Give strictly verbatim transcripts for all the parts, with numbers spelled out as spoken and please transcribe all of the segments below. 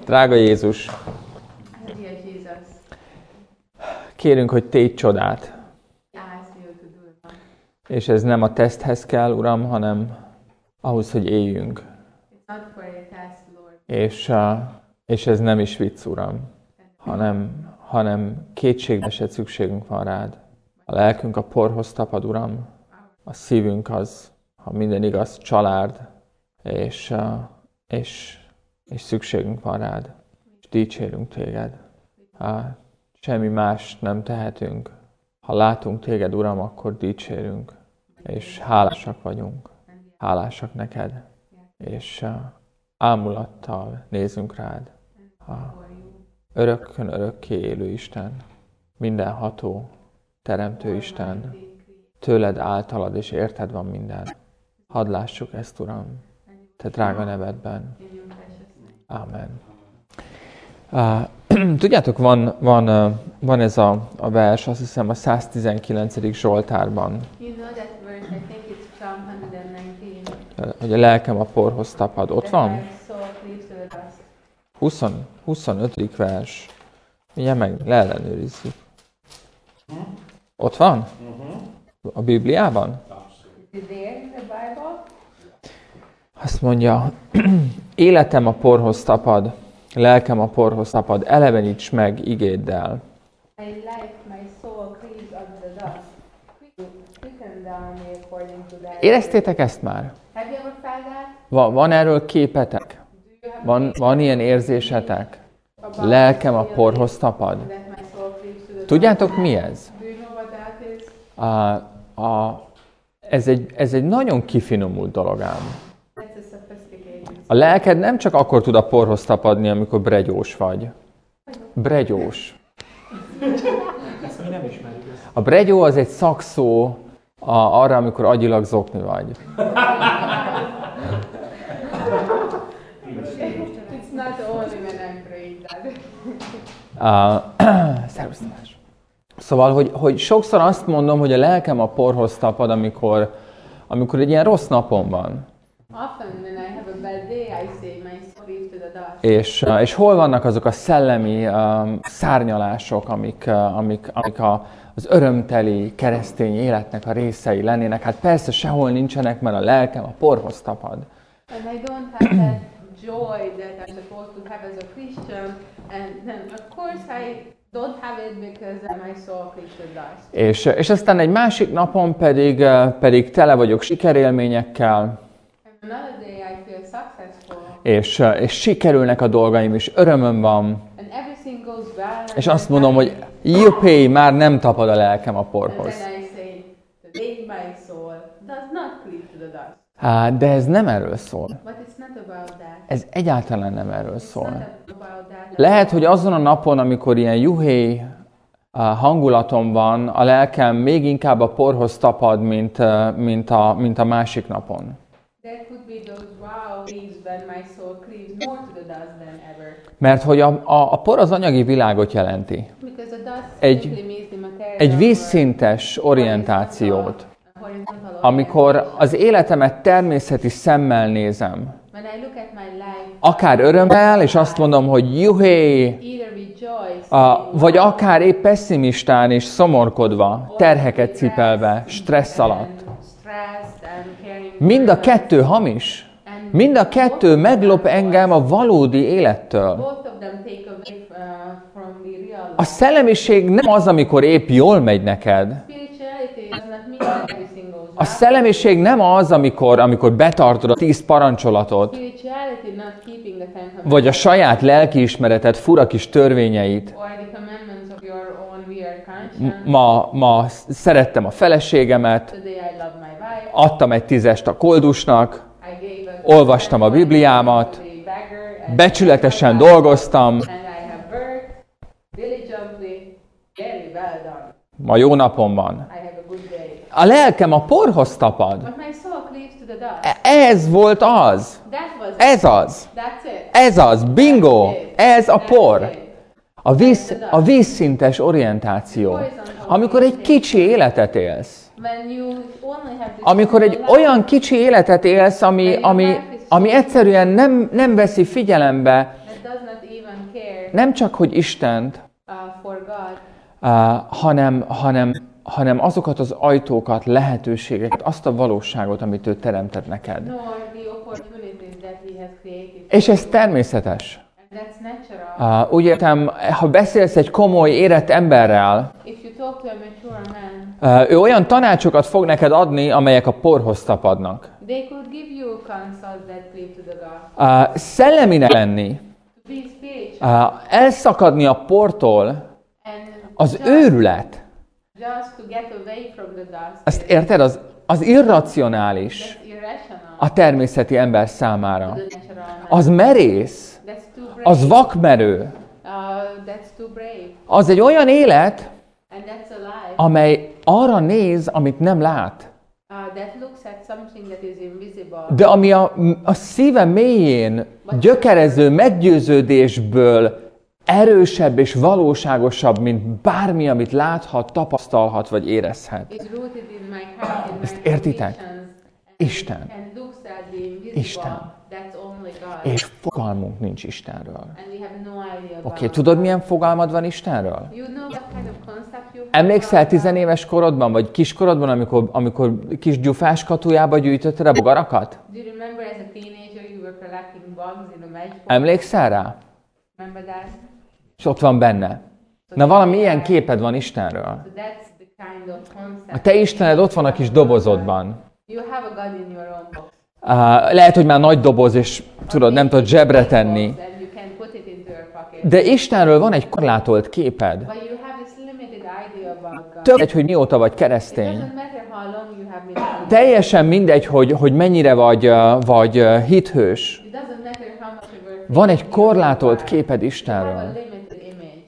Drága Jézus, kérünk, hogy tégy csodát. És ez nem a teszthez kell, Uram, hanem ahhoz, hogy éljünk. És, és ez nem is vicc, Uram, hanem, hanem kétségbe esett szükségünk van rád. A lelkünk a porhoz tapad, Uram, a szívünk az, ha minden igaz, család, és, és, és szükségünk van rád. És dicsérünk téged. Semmi más nem tehetünk. Ha látunk téged, Uram, akkor dicsérünk. És hálásak vagyunk. Hálásak neked. És ámulattal nézünk rád. Örökkön örökké élő Isten. Mindenható, teremtő Isten. Tőled, általad és érted van minden. Hadd lássuk ezt, Uram, te drága nevedben. Ámen. Uh, tudjátok, van, van, uh, van ez a, a vers, azt hiszem a száztizenkilencedik Zsoltárban. Hogy a lelkem a porhoz tapad. Ott van? húsz, huszonötödik vers. Mindjárt meg leellenőrizzük. Ott van? A Bibliában? Azt mondja, életem a porhoz tapad, lelkem a porhoz tapad, eleveníts meg igéddel. Éreztétek ezt már? Van, van erről képetek? Van, van ilyen érzésetek? Lelkem a porhoz tapad. Tudjátok, mi ez? A, a, ez, egy, ez egy nagyon kifinomult dolog ám. A lelked nem csak akkor tud a porhoz tapadni, amikor bregyós vagy. Bregyós. A bregyó az egy szakszó a, arra, amikor agyilag zokni vagy. Uh, Szervusz Tamás. Szóval, hogy, hogy sokszor azt mondom, hogy a lelkem a porhoz tapad, amikor, amikor egy ilyen rossz napom van. És, és hol vannak azok a szellemi um, szárnyalások, amik, uh, amik, amik a, az örömteli keresztény életnek a részei lennének? Hát persze sehol nincsenek, mert a lelkem a porhoz tapad. Joy that I'm supposed to have as a Christian, and then of course I don't have it because my soul cleaves to dust. És, és aztán egy másik napon pedig, pedig tele vagyok sikerélményekkel, day I feel successful. És, és sikerülnek a dolgaim, és örömöm van, and everything goes well, és azt mondom, hogy juppé, már nem tapad a lelkem a porhoz. Há, de ez nem erről szól. Ez egyáltalán nem erről szól. Lehet, hogy azon a napon, amikor ilyen juhé hangulatom van, a lelkem még inkább a porhoz tapad, mint, mint, a, mint a másik napon. Mert hogy a, a, a por az anyagi világot jelenti. Egy, egy vízszintes orientációt. Amikor az életemet természeti szemmel nézem, akár örömmel, és azt mondom, hogy juhé, vagy akár épp pessimistán és szomorkodva, terheket cipelve, stressz alatt. Mind a kettő hamis. Mind a kettő meglop engem a valódi élettől. A szellemiség nem az, amikor épp jól megy neked. A szellemiség nem az, amikor, amikor betartod a tíz parancsolatot, vagy a saját lelkiismereted fura kis törvényeit. Ma, ma szerettem a feleségemet, adtam egy tízest a koldusnak, olvastam a Bibliámat, becsületesen dolgoztam, ma jó napom van. A lelkem a porhoz tapad. Ez volt az. Ez az. Ez az. Bingo. Ez a por. A, víz, a vízszintes orientáció. Amikor egy kicsi életet élsz. Amikor egy olyan kicsi életet élsz, ami, ami, ami egyszerűen nem, nem veszi figyelembe even care nem csak, hogy Istent, uh, for God, uh, hanem, hanem, hanem azokat az ajtókat, lehetőségeket, azt a valóságot, amit ő teremtett neked. nor the opportunities that He has created. És ez természetes. And that's natural. Uh, úgy értem, ha beszélsz egy komoly, érett emberrel, If you talk to a mature man, uh, ő olyan tanácsokat fog neked adni, amelyek a porhoz tapadnak. they could give you counsels that lead to the God. Uh, szelleminek lenni, To be spiritual uh, elszakadni a portól, and az just, őrület. just to get away from the dust. Azt érted? Az, az irracionális That's irrational. a természeti ember számára. To the natural man. Az merész, That's too brave. az vakmerő. Uh, that's too brave. Az egy olyan élet, And that's a life amely arra néz, amit nem lát. uh, that looks at something that is invisible. De ami a, a szíve mélyén gyökerező meggyőződésből erősebb és valóságosabb, mint bármi, amit láthat, tapasztalhat vagy érezhet. Is rooted in my heart, in my Ezt értitek? convictions, Isten. and looks at the invisible. Isten. That's only God. És fogalmunk nincs Istenről. And we have no idea about Oké, okay, tudod, milyen fogalmad van Istenről? You know what kind of concept you have Emlékszel about God? tizenéves korodban, vagy kiskorodban, amikor, amikor kis gyufás katujába gyűjtötted a bogarakat? Do you remember as a teenager you were collecting bugs in a matchbox? Emlékszel rá? Remember that? És ott van benne. Na, valami ilyen képed van Istenről. So that's the kind of concept. A te Istened ott van a kis dobozodban. You have a God in your own box. Uh, lehet, hogy már nagy doboz, és tudod, nem tudod zsebre tenni. And you can put it into your pocket. De Istenről van egy korlátolt képed. But you have this limited idea about God. Több egy, hogy mióta vagy It keresztény. doesn't matter how long you have been saved. Teljesen mindegy, hogy, hogy mennyire vagy, uh, vagy uh, hithős. It doesn't matter how much of a Van egy korlátolt you képed have a Istenről. limited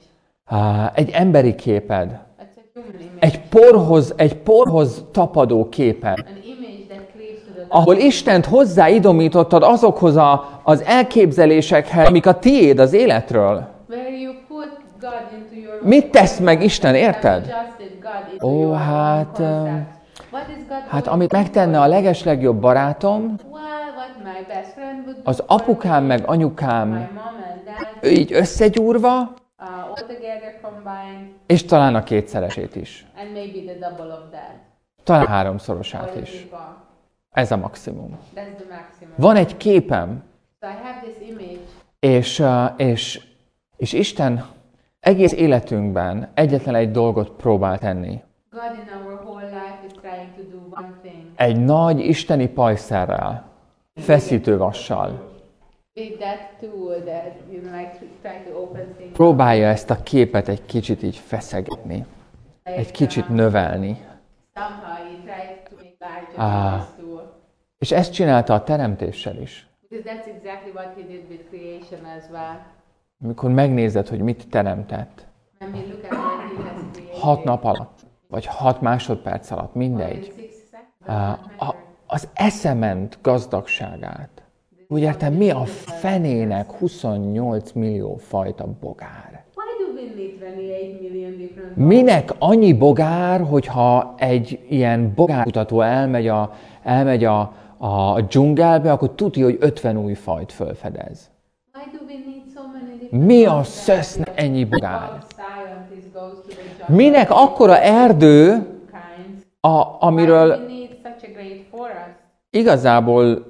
image. Uh, egy emberi képed. That's a human image. Egy porhoz, egy porhoz tapadó képed. An image that cleaves to the Ahol Istent hozzáidomítottad azokhoz a, az elképzelésekhez, amik a tiéd az életről. where you put God into your Mit tesz meg Isten, érted? adjusted God into Ó, your hát, own um, concept. What is God Hát doing? amit megtenne a legeslegjobb barátom, Well, what my best friend would do az for apukám me, meg anyukám my mom and dad, így összegyúrva, uh, all together combined, és talán a kétszeresét is. and maybe the double of that. Talán Or háromszorosát the is. triple. Ez a maximum. That's the maximum. Van egy képem, So I have this image, és, uh, és, és Isten egész életünkben egyetlen egy dolgot próbál tenni. God in our whole life is trying to do one thing. Egy nagy isteni pajszerrel, feszítővassal With that tool that you know, like to try to open things. próbálja ezt a képet egy kicsit így feszegetni, Like, egy kicsit um, növelni. somehow he tries to make larger Ah. with this tool. És ezt csinálta a teremtéssel is. Because that's exactly what he did with creation as well. Amikor megnézed, hogy mit teremtett, When we look at what he has created. hat nap alatt, vagy hat másodperc alatt, or in mindegy, six seconds, a, doesn't a, matter. az eszement gazdagságát. Úgy értem, mi a fenének huszonnyolc millió fajta bogár? Why do we need twenty-eight million different Minek annyi bogár, hogyha egy ilyen bogárkutató elmegy a, elmegy a, a dzsungelbe, akkor tudja, hogy ötven új fajt fölfedez. Why do we need so many different Mi a bogars? szösznek ennyi bogár? All scientist goes to the jungle. Minek akkora erdő, Kinds. a, Why do amiről we need such a great forest? igazából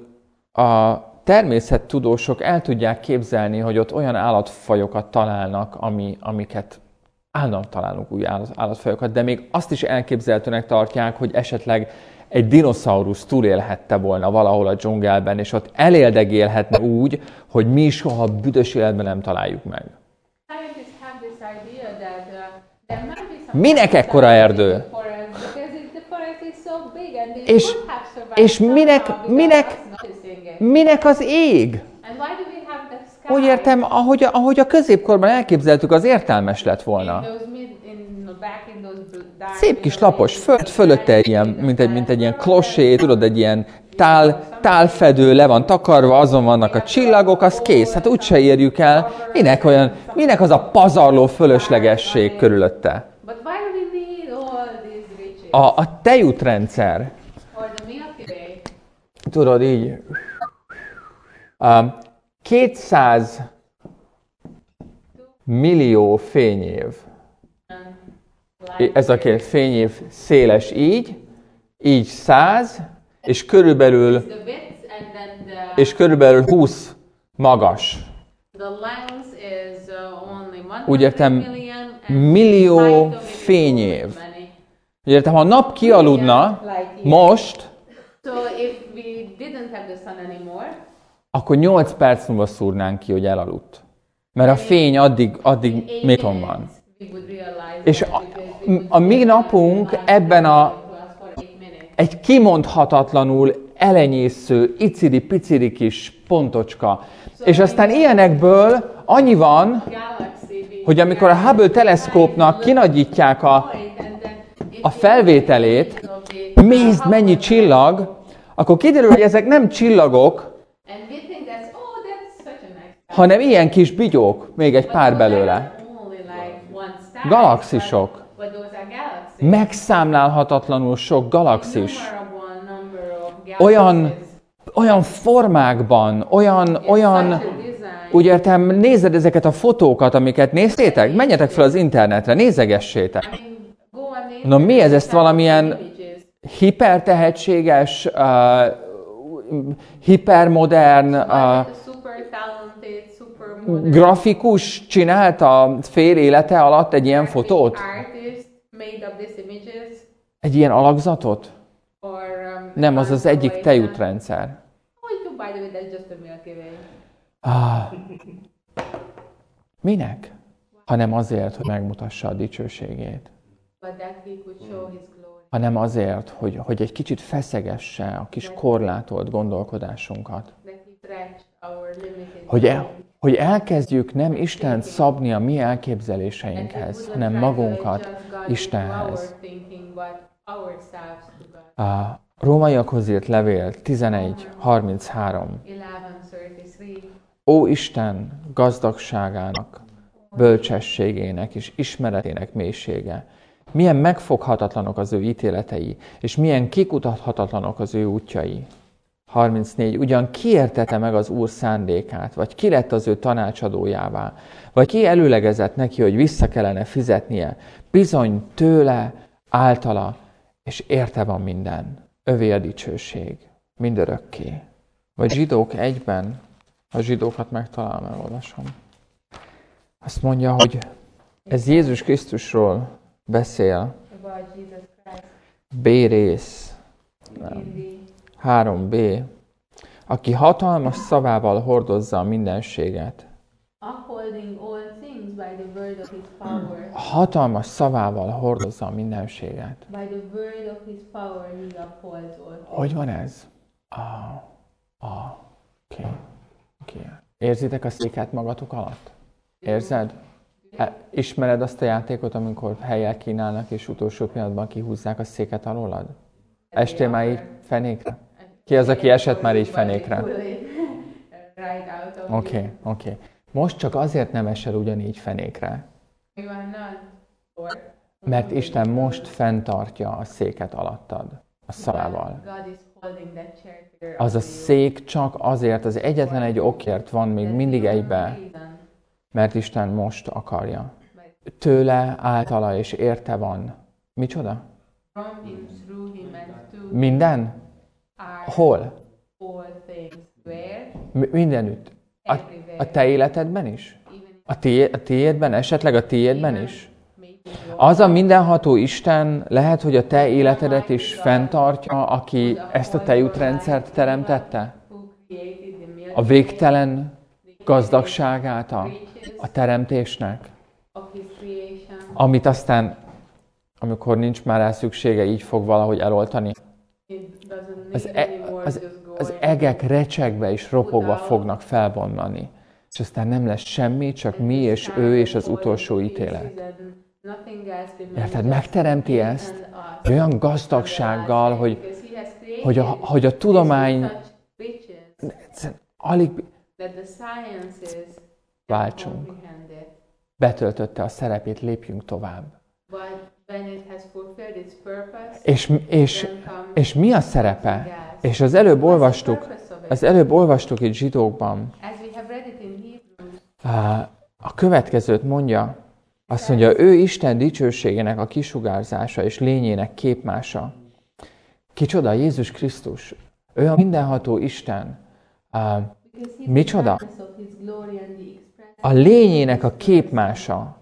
a természettudósok el tudják képzelni, hogy ott olyan állatfajokat találnak, ami, amiket állandóan találunk új állat, állatfajokat, de még azt is elképzelhetőnek tartják, hogy esetleg egy dinoszaurusz túlélhette volna valahol a dzsungelben, és ott eléldegélhetne úgy, hogy mi soha büdös életben nem találjuk meg. Scientists have this idea that uh, there might be some Minek ekkora erdő? forest because it, the forest is so big and they És- would have survived és minek- somehow without minek- us noticing it. Minek az ég? And why do we have the sky? Úgy értem, ahogy a, ahogy a középkorban elképzeltük, az értelmes lett volna. In those mid, in, back in those bl- dark Szép kis middle lapos ages, föld, fölötte egy ilyen, mint egy, mint egy ilyen klosé, tudod, egy ilyen tál, tálfedő le van takarva, azon vannak a csillagok, az kész. Hát úgyse érjük el. Minek olyan, minek az a pazarló fölöslegesség körülötte? But why do we need all these riches? A, a tejútrendszer, Or the Milky Way? tudod így, a kétszáz millió fényév. Ez a két fényév széles így, így száz, és körülbelül, és körülbelül húsz magas. Úgy értem, millió fényév. Úgy értem, ha a nap kialudna most, akkor nyolc perc múlva szúrnánk ki, hogy elaludt. Mert a fény addig, addig még van. És a, a mi napunk ebben a egy kimondhatatlanul elenyésző, icidi-picidi kis pontocska. És aztán ilyenekből annyi van, hogy amikor a Hubble teleszkópnak kinagyítják a, a felvételét, mézd mennyi csillag, akkor kiderül, hogy ezek nem csillagok, hanem ilyen kis bigyók, még egy pár belőle. Galaxisok. Megszámlálhatatlanul sok galaxis. Olyan, olyan formákban, olyan, olyan, úgy értem, nézed ezeket a fotókat, amiket néztétek? Menjetek fel az internetre, nézegessétek. No mi ez? Ezt valamilyen hipertehetséges, uh, hipermodern uh, grafikus csinálta fél élete alatt egy ilyen fotót? Egy ilyen alakzatot? Nem, az az egyik tejútrendszer. Ah, minek? Hanem azért, hogy megmutassa a dicsőségét. Hanem azért, hogy, hogy egy kicsit feszegesse a kis korlátolt gondolkodásunkat. Hogy, el, hogy elkezdjük nem Istent szabni a mi elképzeléseinkhez, hanem magunkat Istenhez. A Rómaiakhoz írt levél tizenegy harminchárom. Ó Isten gazdagságának, bölcsességének és ismeretének mélysége. Milyen megfoghatatlanok az ő ítéletei, és milyen kikutathatatlanok az ő útjai. harmincnégy. Ugyan ki értette meg az Úr szándékát, vagy ki lett az ő tanácsadójává, vagy ki előlegezett neki, hogy vissza kellene fizetnie. Bizony tőle, általa, és érte van minden. Övé a dicsőség, mindörökké. Vagy Zsidók egyben, a zsidókat megtalálom, elolvasom. Azt mondja, hogy ez Jézus Krisztusról beszél. B rész. három b. Aki hatalmas szavával hordozza a mindenséget. Hatalmas szavával hordozza a mindenséget. Hogy van ez? Ah, ah, okay. Okay. Érzitek a széket magatok alatt? Érzed? E, ismered azt a játékot, amikor helyjel kínálnak, és utolsó pillanatban kihúzzák a széket alólad? Estél már így fenékre? Ki az, aki esett már így fenékre? Oké, okay, oké. Okay. Most csak azért nem esel ugyanígy fenékre, mert Isten most fenntartja a széket alattad, a szavával. Az a szék csak azért, az egyetlen egy okért van még mindig egybe, mert Isten most akarja. Tőle, általa és érte van. Micsoda? Minden? Hol? Mindenütt. A, a te életedben is? A, tié, a tiédben? Esetleg a tiédben is? Az a mindenható Isten lehet, hogy a te életedet is fenntartja, aki ezt a tejútrendszert teremtette? A végtelen gazdagságát a, a teremtésnek? Amit aztán, amikor nincs már rá szüksége, így fog valahogy eloltani? Az, e, az, az egek recsegve és ropogva fognak felbomlani. És aztán nem lesz semmi, csak mi és ő és az utolsó ítélet. Érted? Megteremti ezt olyan gazdagsággal, hogy, hogy, a, hogy a tudomány alig váltsunk. Betöltötte a szerepét, lépjünk tovább. És, és, és mi a szerepe? És az előbb olvastuk, az előbb olvastuk itt Zsidókban. a következőt mondja, azt mondja, ő Isten dicsőségének a kisugárzása és lényének képmása. Kicsoda? Jézus Krisztus. Ő a mindenható Isten. Uh, micsoda? A lényének a képmása.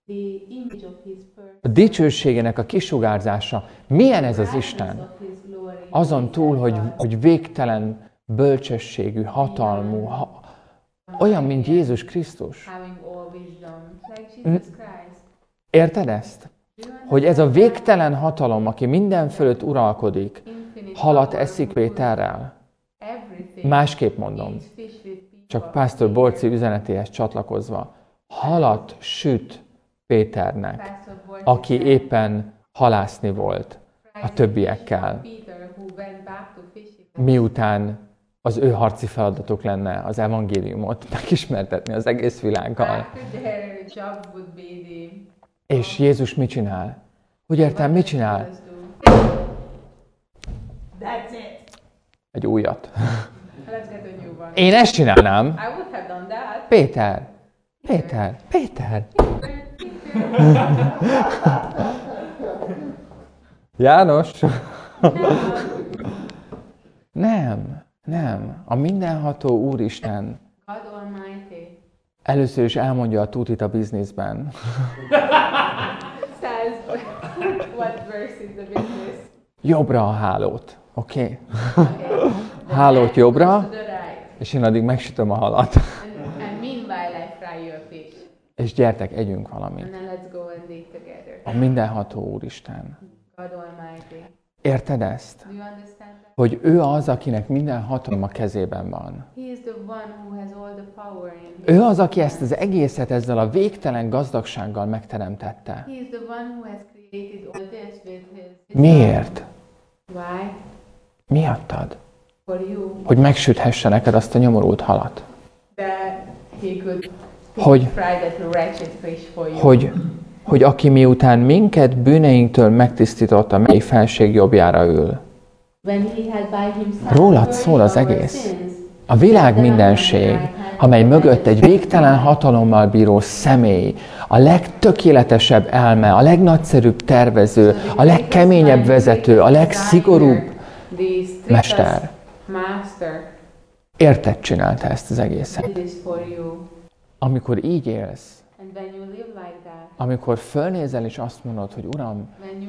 A dicsőségének a kisugárzása. Milyen ez az Isten? Azon túl, hogy, hogy végtelen bölcsességű, hatalmú, ha, olyan, mint Jézus Krisztus. Érted ezt? Hogy ez a végtelen hatalom, aki minden fölött uralkodik, halat eszik Péterrel. Másképp mondom, csak Pásztor Borci üzenetéhez csatlakozva, halat süt Péternek, aki éppen halászni volt a többiekkel, miután az ő harci feladatuk lenne az evangéliumot megismertetni az egész világgal. És Jézus mit csinál? Úgy értem, mit csinál? Egy újat. Én ezt csinálnám. Péter, Péter, Péter. János. Nem, nem. A mindenható Úristen először is elmondja a tutit a bizniszben. Jobbra a hálót, oké? Okay? Hálót jobbra, és én addig megsütöm a halat. És gyertek, együnk valamit. A mindenható Úristen. Érted ezt? Hogy ő az, akinek minden hatalom a kezében van. Ő az, aki ezt az egészet ezzel a végtelen gazdagsággal megteremtette. Miért? Miattad? Hogy megsüthesse neked azt a nyomorult halat. Hogy, hogy, hogy aki miután minket bűneinktől megtisztított, a mély felség jobbjára ül. Rólad szól az egész. A világ mindenség, amely mögött egy végtelen hatalommal bíró személy, a legtökéletesebb elme, a legnagyszerűbb tervező, a legkeményebb vezető, a legszigorúbb mester. Érted csinálta ezt az egészet. Amikor így élsz, amikor fölnézel és azt mondod, hogy Uram,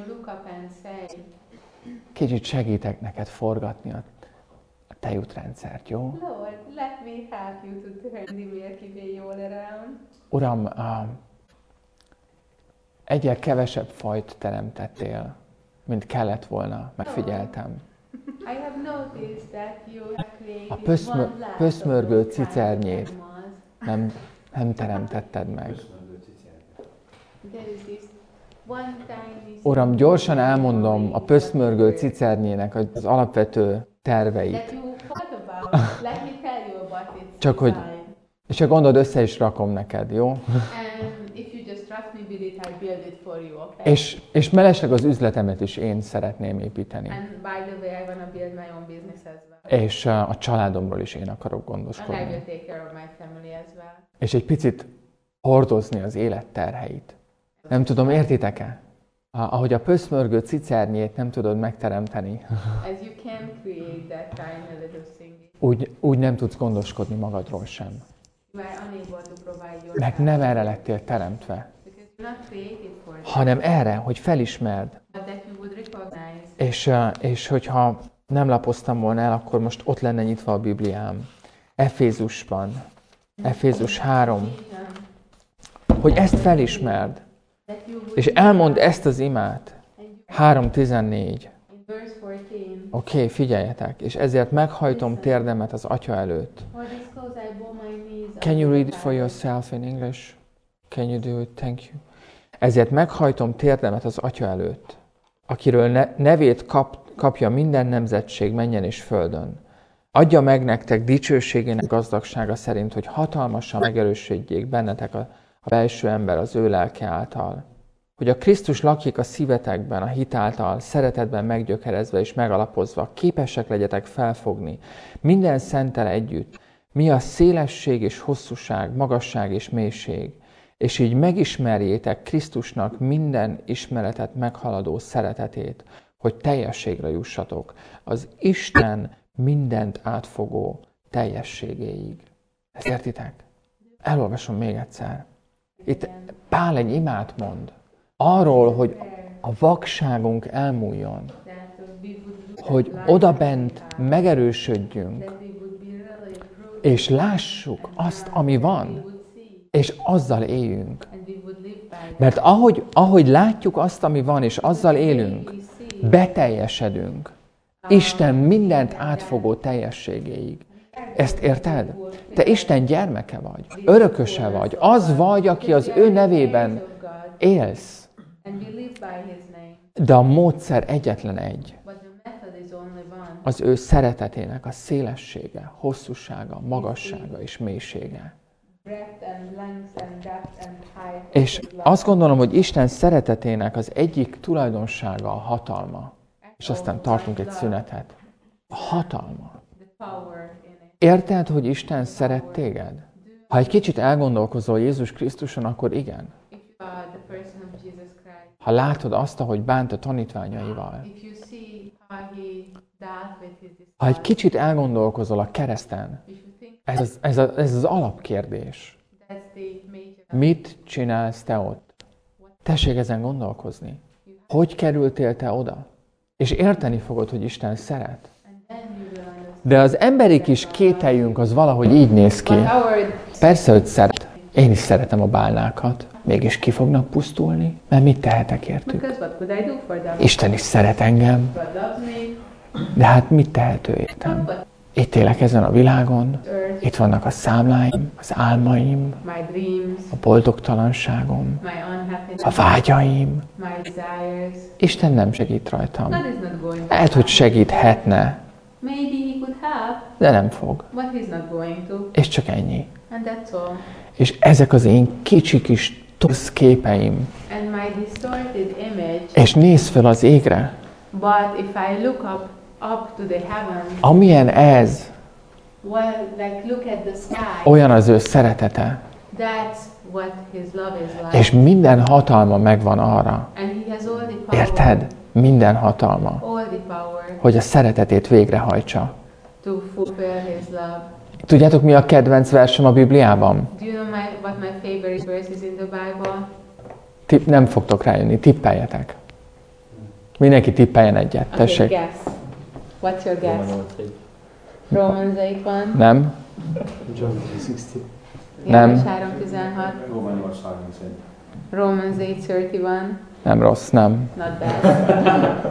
kicsit segítek neked forgatni a, a tejútrendszert, jó? Uram, uh, egyel kevesebb fajt teremtettél, mint kellett volna, megfigyeltem. A pöszmö, pöszmörgő cicernyét nem, nem teremtetted meg. Uram, gyorsan elmondom a pöszmörgő cicernyének az alapvető terveit. Csak hogy, és ha gondolod, össze is rakom neked, jó? És, és mellesleg az üzletemet is én szeretném építeni. És a családomról is én akarok gondoskodni. És egy picit hordozni az élet terheit. Nem tudom, értitek-e? Ahogy a pöszmörgő cicernyét nem tudod megteremteni, úgy, úgy nem tudsz gondoskodni magadról sem. Meg nem erre lettél teremtve, hanem erre, hogy felismerd. És, és hogyha nem lapoztam volna el, akkor most ott lenne nyitva a Bibliám. Efézusban, Efézus három, hogy ezt felismerd. És elmond ezt az imát. három tizennégy. Oké, okay, figyeljetek. És ezért meghajtom térdemet az Atya előtt. Can you read it for yourself in English? Can you do it? Thank you. Ezért meghajtom térdemet az Atya előtt, akiről ne- nevét kap, kapja minden nemzetség mennyen és földön. Adja meg nektek dicsőségének gazdagsága szerint, hogy hatalmasan megerősödjék bennetek a, a belső ember az ő lelke által. Hogy a Krisztus lakjék a szívetekben, a hit által, szeretetben meggyökerezve és megalapozva, képesek legyetek felfogni minden szenttel együtt, mi a szélesség és hosszúság, magasság és mélység, és így megismerjétek Krisztusnak minden ismeretet meghaladó szeretetét, hogy teljességre jussatok, az Isten mindent átfogó teljességéig. Ezt értitek? Elolvasom még egyszer. Itt Pál egy imát mond arról, hogy a vakságunk elmúljon, hogy odabent megerősödjünk, és lássuk azt, ami van, és azzal éljünk. Mert ahogy, ahogy látjuk azt, ami van, és azzal élünk, beteljesedünk Isten mindent átfogó teljességéig. Ezt érted? Te Isten gyermeke vagy, örököse vagy, az vagy, aki az ő nevében élsz. De a módszer egyetlen egy. Az ő szeretetének a szélessége, hosszúsága, magassága és mélysége. És azt gondolom, hogy Isten szeretetének az egyik tulajdonsága a hatalma. És aztán tartunk egy szünetet. A hatalma. Érted, hogy Isten szeret téged? Ha egy kicsit elgondolkozol Jézus Krisztuson, akkor igen. Ha látod azt, ahogy bánt a tanítványaival. Ha egy kicsit elgondolkozol a kereszten, ez az, ez, a, ez az alapkérdés. Mit csinálsz te ott? Tessék ezen gondolkozni. Hogy kerültél te oda? És érteni fogod, hogy Isten szeret. De az emberi kis kételjünk az valahogy így néz ki. Persze, hogy szeret. Én is szeretem a bálnákat. Mégis ki fognak pusztulni? Mert mit tehetek értük? Isten is szeret engem. De hát mit tehet ő értem? Itt élek ezen a világon, itt vannak a számláim, az álmaim, a boldogtalanságom, a vágyaim. Isten nem segít rajtam. Lehet, hogy segíthetne, de nem fog. És csak ennyi. És ezek az én kicsi kis torz képeim. És nézz fel az égre. Amilyen ez, olyan az ő szeretete. És minden hatalma megvan arra. Érted? Minden hatalma, hogy a szeretetét végrehajtsa. Tudjátok, mi a kedvenc versem a Bibliában? Tipp, nem fogtok rájönni, tippeljetek. Mindenki tippeljen egyet, tessék. Okay, guess. What's your guess? Romans eight one. Nem. John three sixty. Nem. három tizenhat. Romans eight thirty-one. Nem rossz, nem. Not bad.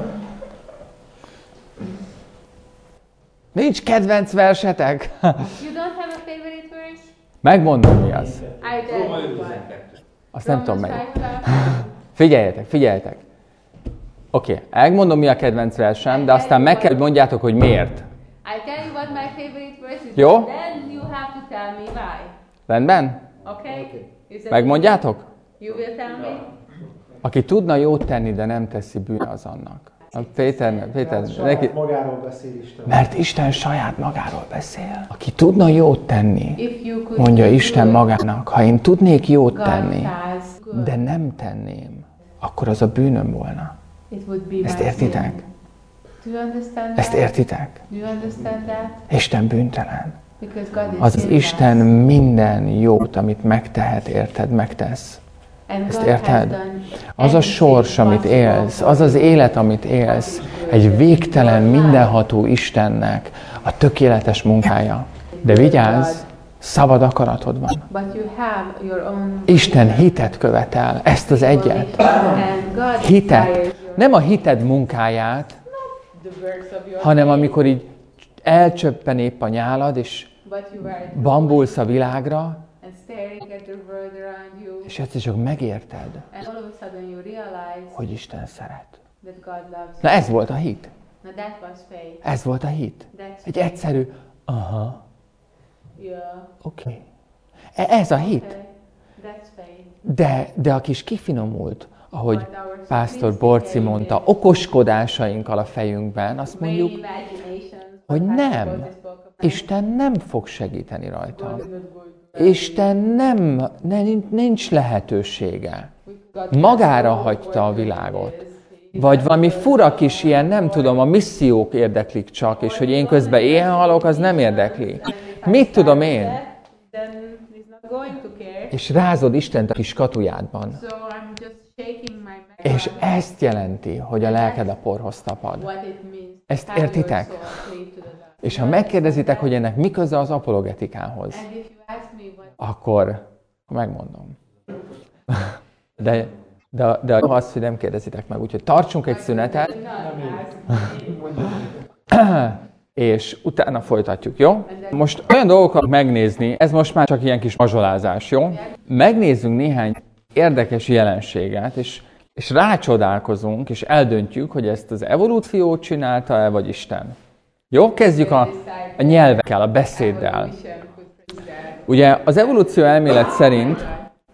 Nincs kedvenc versetek? You don't have a favorite verse? Megmondom, mi az. I do. Azt nem tudom meg. Figyeljetek, figyeljetek. Oké, okay. Elmondom, mi a kedvenc versem, de aztán meg kell, hogy mondjátok, hogy miért. I'll tell you what my favorite verse is. Jó? Then you have to tell me why. Rendben? Okay? Megmondjátok? You will tell me? Aki tudna jót tenni, de nem teszi, bűne az annak. Péter, Péter, neki... magáról beszél Isten. Mert Isten saját magáról beszél. Aki tudna jót tenni, mondja Isten magának, ha én tudnék jót tenni, de nem tenném, akkor az a bűnöm volna. Ezt értitek? Ezt értitek? Isten bűntelen. Az az Isten minden jót, amit megtehet, érted, megtesz. Ezt érted? Az a sors, amit élsz, az az élet, amit élsz, egy végtelen, mindenható Istennek a tökéletes munkája. De vigyázz, szabad akaratod van. Isten hitet követel, ezt az egyet. Hitet. Nem a hited munkáját, hanem amikor így elcsöppen épp a nyálad, és bambulsz a világra, és egyszer csak megérted, hogy Isten szeret. Na ez volt a hit. Ez volt a hit. Egy egyszerű, aha, oké. Okay. Ez a hit. De, de a kis kifinomult, ahogy pásztor Borci mondta, okoskodásainkkal a fejünkben, azt mondjuk, hogy nem. Isten nem fog segíteni rajta. Isten nem, nem, nincs lehetősége. Magára hagyta a világot. Vagy valami fura kis ilyen, nem tudom, a missziók érdeklik csak, és hogy én közben éhen halok, az nem érdekli. Mit tudom én? És rázod Istent a kis katujádban. És ezt jelenti, hogy a lelked a porhoz tapad. Ezt értitek? És ha megkérdezitek, hogy ennek mi köze az apologetikához, akkor megmondom. De, de, de azt, hogy nem kérdezitek meg, úgyhogy tartsunk egy szünetet, és utána folytatjuk, jó? Most olyan dolgokat megnézni, ez most már csak ilyen kis mazsolázás, jó? Megnézzünk néhány érdekes jelenséget, és, és rácsodálkozunk, és eldöntjük, hogy ezt az evolúció csinálta-e, vagy Isten. Jó? Kezdjük a, a nyelvekkel, a beszéddel. Ugye az evolúció elmélet szerint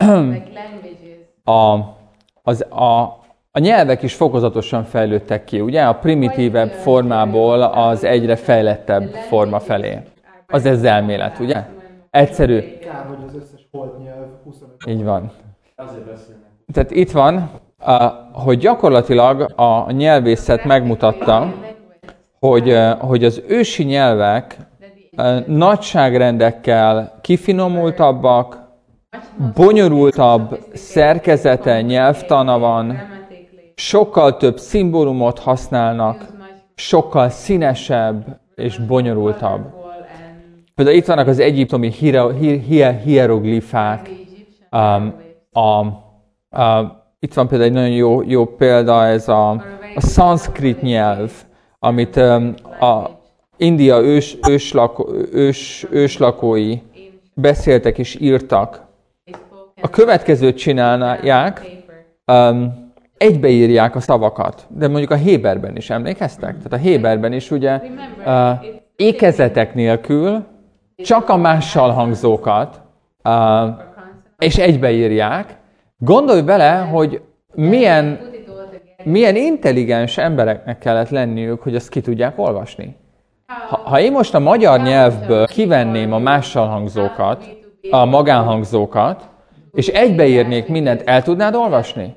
a, az, a, a nyelvek is fokozatosan fejlődtek ki, ugye? A primitívebb formából az egyre fejlettebb forma felé. Az ez elmélet, ugye? Egyszerű. Kár, hogy az összes holt nyelv huszonöt. Így van. Tehát itt van, hogy gyakorlatilag a nyelvészet megmutatta, hogy, hogy az ősi nyelvek nagyságrendekkel kifinomultabbak, bonyolultabb szerkezete, nyelvtana van, sokkal több szimbólumot használnak, sokkal színesebb és bonyolultabb. Például itt vannak az egyiptomi hieroglifák. Um, a, a, itt van például egy nagyon jó, jó példa, ez a, a szanszkrit nyelv, amit um, a India ős, őslakó, ős, őslakói beszéltek és írtak. A következőt csinálják, um, egybeírják a szavakat, de mondjuk a héberben is emlékeztek? Tehát a héberben is ugye uh, ékezetek nélkül csak a mással hangzókat, uh, és egybeírják. Gondolj bele, hogy milyen, milyen intelligens embereknek kellett lenniük, hogy azt ki tudják olvasni. Ha, ha én most a magyar nyelvből kivenném a mással hangzókat, a magánhangzókat, és egybeírnék mindent, el tudnád olvasni?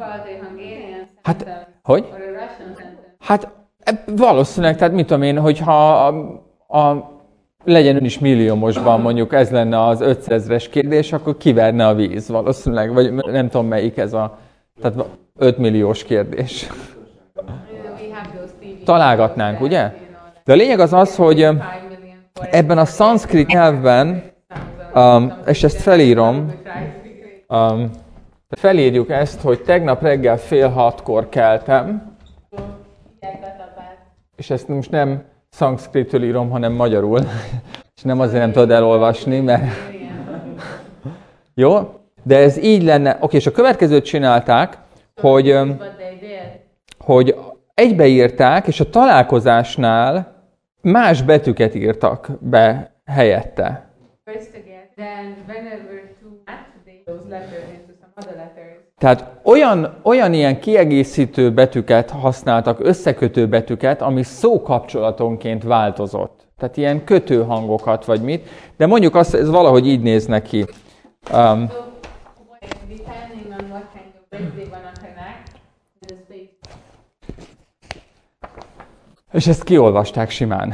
Hát, hogy? Hát valószínűleg, tehát mit tudom én, hogyha a, a, legyen ön is milliómosban, mondjuk ez lenne az ötszázezres kérdés, akkor kiverne a víz valószínűleg, vagy nem tudom melyik ez a, tehát ötmilliós kérdés. Találgatnánk, ugye? De a lényeg az az, hogy ebben a szanszkrit nyelvben, um, és ezt felírom, um, felírjuk ezt, hogy tegnap reggel fél hatkor keltem, és ezt most nem szanszkritül írom, hanem magyarul, és nem azért nem tudod elolvasni, mert... Jó? De ez így lenne. Oké, és a következőt csinálták, hogy, hogy egybeírták, és a találkozásnál más betűket írtak be helyette. Tehát olyan, olyan ilyen kiegészítő betűket használtak, összekötő betűket, ami szókapcsolatonként változott. Tehát ilyen kötőhangokat, vagy mit. De mondjuk azt, ez valahogy így néz neki. Um, és ezt kiolvasták simán.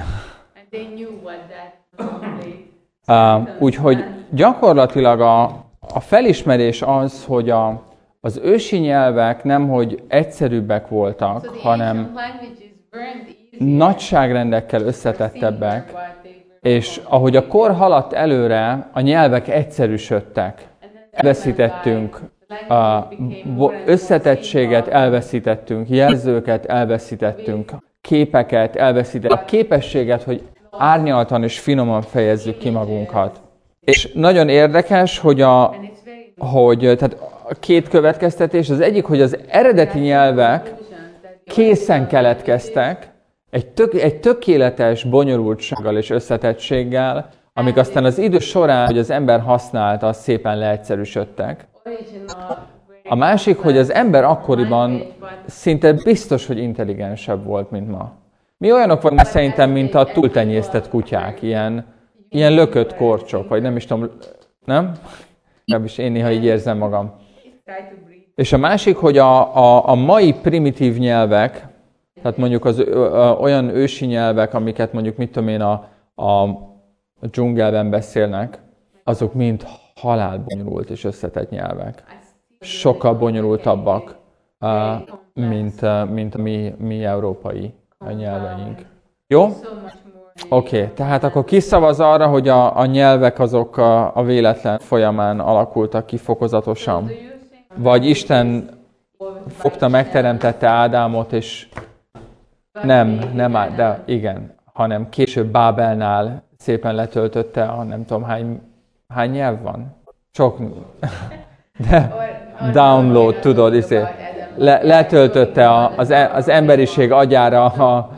Uh, úgyhogy gyakorlatilag a, a felismerés az, hogy a, az ősi nyelvek nemhogy egyszerűbbek voltak, hanem nagyságrendekkel összetettebbek, és ahogy a kor haladt előre, a nyelvek egyszerűsödtek. Elveszítettünk a összetettséget, elveszítettünk jelzőket, elveszítettünk képeket, elveszítettük a képességet, hogy árnyaltan és finoman fejezzük ki magunkat. És nagyon érdekes, hogy a, hogy, tehát a két következtetés, az egyik, hogy az eredeti nyelvek készen keletkeztek, egy, tök, egy tökéletes bonyolultsággal és összetettséggel, amik aztán az idő során, hogy az ember használta, szépen leegyszerűsödtek. A másik, hogy az ember akkoriban szinte biztos, hogy intelligensebb volt, mint ma. Mi olyanok vagyunk szerintem, mint a túltenyésztett kutyák, ilyen, ilyen lökött korcsok, vagy nem is tudom, Nem? Legalábbis én néha így érzem magam. És a másik, hogy a, a, a mai primitív nyelvek, tehát mondjuk az ö, olyan ősi nyelvek, amiket mondjuk, mit tudom én, a, a dzsungelben beszélnek, azok mind halálbonyolult és összetett nyelvek. Sokkal bonyolultabbak, mint, mint a mi, mi európai nyelveink. Jó? Oké, okay. Tehát akkor kiszavaz arra, hogy a, a nyelvek azok a, a véletlen folyamán alakultak ki fokozatosan. Vagy Isten fogta, megteremtette Ádámot, és nem, nem, de igen, hanem később Bábelnál szépen letöltötte, a nem tudom hány, hány nyelv van? Sok. De download, tudod, izé, le, letöltötte a, az, az emberiség agyára a,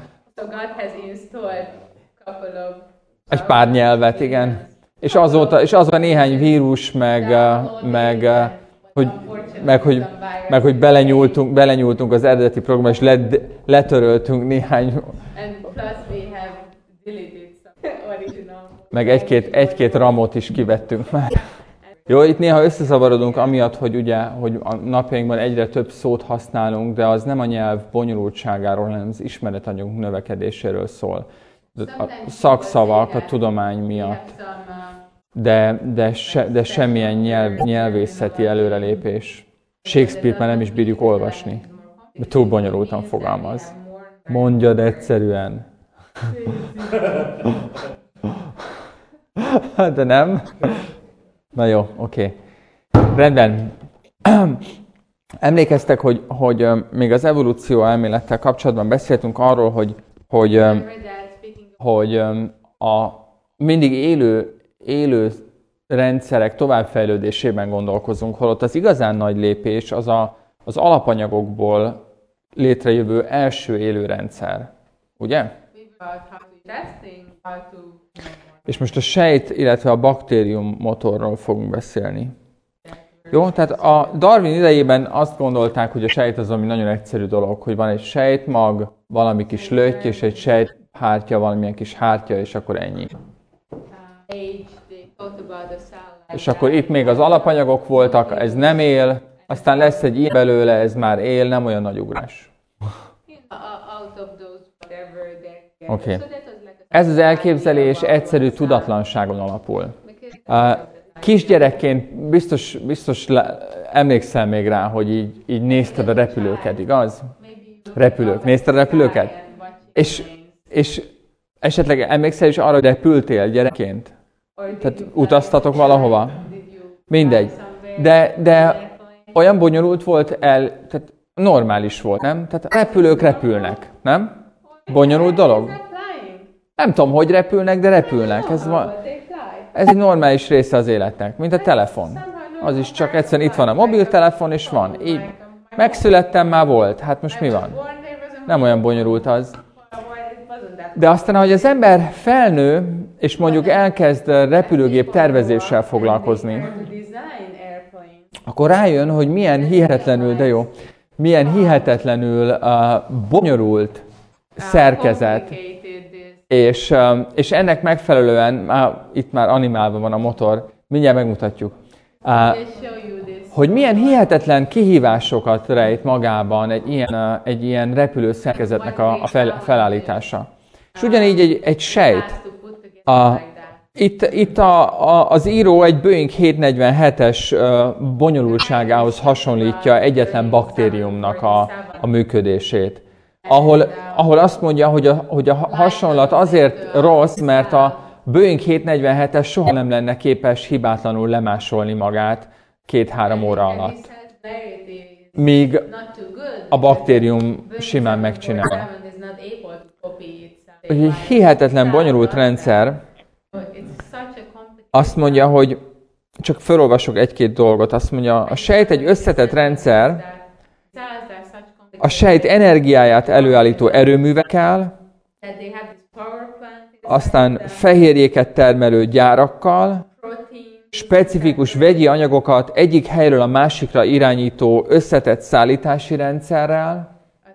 egy pár nyelvet, igen. És azóta, és azóta néhány vírus, meg, meg, hogy, meg, hogy, meg, hogy belenyúltunk, belenyúltunk az eredeti programba, és let, letöröltünk néhány... Meg egy-két, egy-két ramot is kivettünk már. Jó, itt néha összezavarodunk amiatt, hogy ugye, hogy a napjainkban egyre több szót használunk, de az nem a nyelv bonyolultságáról, hanem az ismeretanyagunk növekedéséről szól. A szakszavak, a tudomány miatt. De, de, se, de semmilyen nyelv, nyelvészeti előrelépés. Shakespeare-t már nem is bírjuk olvasni. De túl bonyolultan fogalmaz. Mondjad egyszerűen. De nem. Na jó, oké. Okay. Rendben. Emlékeztek, hogy, hogy még az evolúció elmélettel kapcsolatban beszéltünk arról, hogy, hogy, hogy a mindig élő, élő rendszerek továbbfejlődésében gondolkozunk, holott az igazán nagy lépés az a, az alapanyagokból létrejövő első élő rendszer. Ugye? És most a sejt, illetve a baktérium motorról fogunk beszélni. Jó, tehát a Darwin idejében azt gondolták, hogy a sejt az, ami nagyon egyszerű dolog, hogy van egy sejtmag, valami kis lötty, és egy sejthártya, valamilyen kis hártya, és akkor ennyi. És akkor itt még az alapanyagok voltak, ez nem él, aztán lesz egy ilyen belőle, ez már él, nem olyan nagy ugrás. Oké. Okay. Ez az elképzelés egyszerű tudatlanságon alapul. Kisgyerekként biztos, biztos le, emlékszel még rá, hogy így, így nézted a repülőket, igaz? Repülők. Nézted a repülőket? És, és esetleg emlékszel is arra, hogy repültél gyerekként? Tehát utaztatok valahova? Mindegy. De, de olyan bonyolult volt el, tehát normális volt, nem? Tehát a repülők repülnek, nem? Bonyolult dolog? Nem tudom, hogy repülnek, de repülnek. Ez, van, ez egy normális része az életnek, mint a telefon. Az is csak egyszerűen itt van a mobiltelefon, és van. Így megszülettem, már volt. Hát most mi van? Nem olyan bonyolult az. De aztán, ahogy az ember felnő, és mondjuk elkezd repülőgép tervezéssel foglalkozni, akkor rájön, hogy milyen hihetetlenül, de jó, milyen hihetetlenül uh, bonyolult szerkezet, és, uh, és ennek megfelelően, uh, itt már animálva van a motor, mindjárt megmutatjuk, uh, hogy milyen hihetetlen kihívásokat rejt magában egy ilyen, uh, egy ilyen repülő szerkezetnek a, a fel, felállítása. És ugyanígy egy, egy sejt. A, itt itt a, a, az író egy Boeing hétszáznegyvenhetes uh, bonyolultságához hasonlítja egyetlen baktériumnak a, a működését. Ahol, ahol azt mondja, hogy a, hogy a hasonlat azért rossz, mert a Boeing hétszáznegyvenhetes soha nem lenne képes hibátlanul lemásolni magát két-három óra alatt. Míg a baktérium simán megcsinálja. Egy hihetetlen bonyolult rendszer. Azt mondja, hogy csak felolvasok egy-két dolgot. Azt mondja, a sejt egy összetett rendszer, a sejt energiáját előállító erőművekkel, aztán fehérjéket termelő gyárakkal, specifikus vegyi anyagokat egyik helyről a másikra irányító összetett szállítási rendszerrel,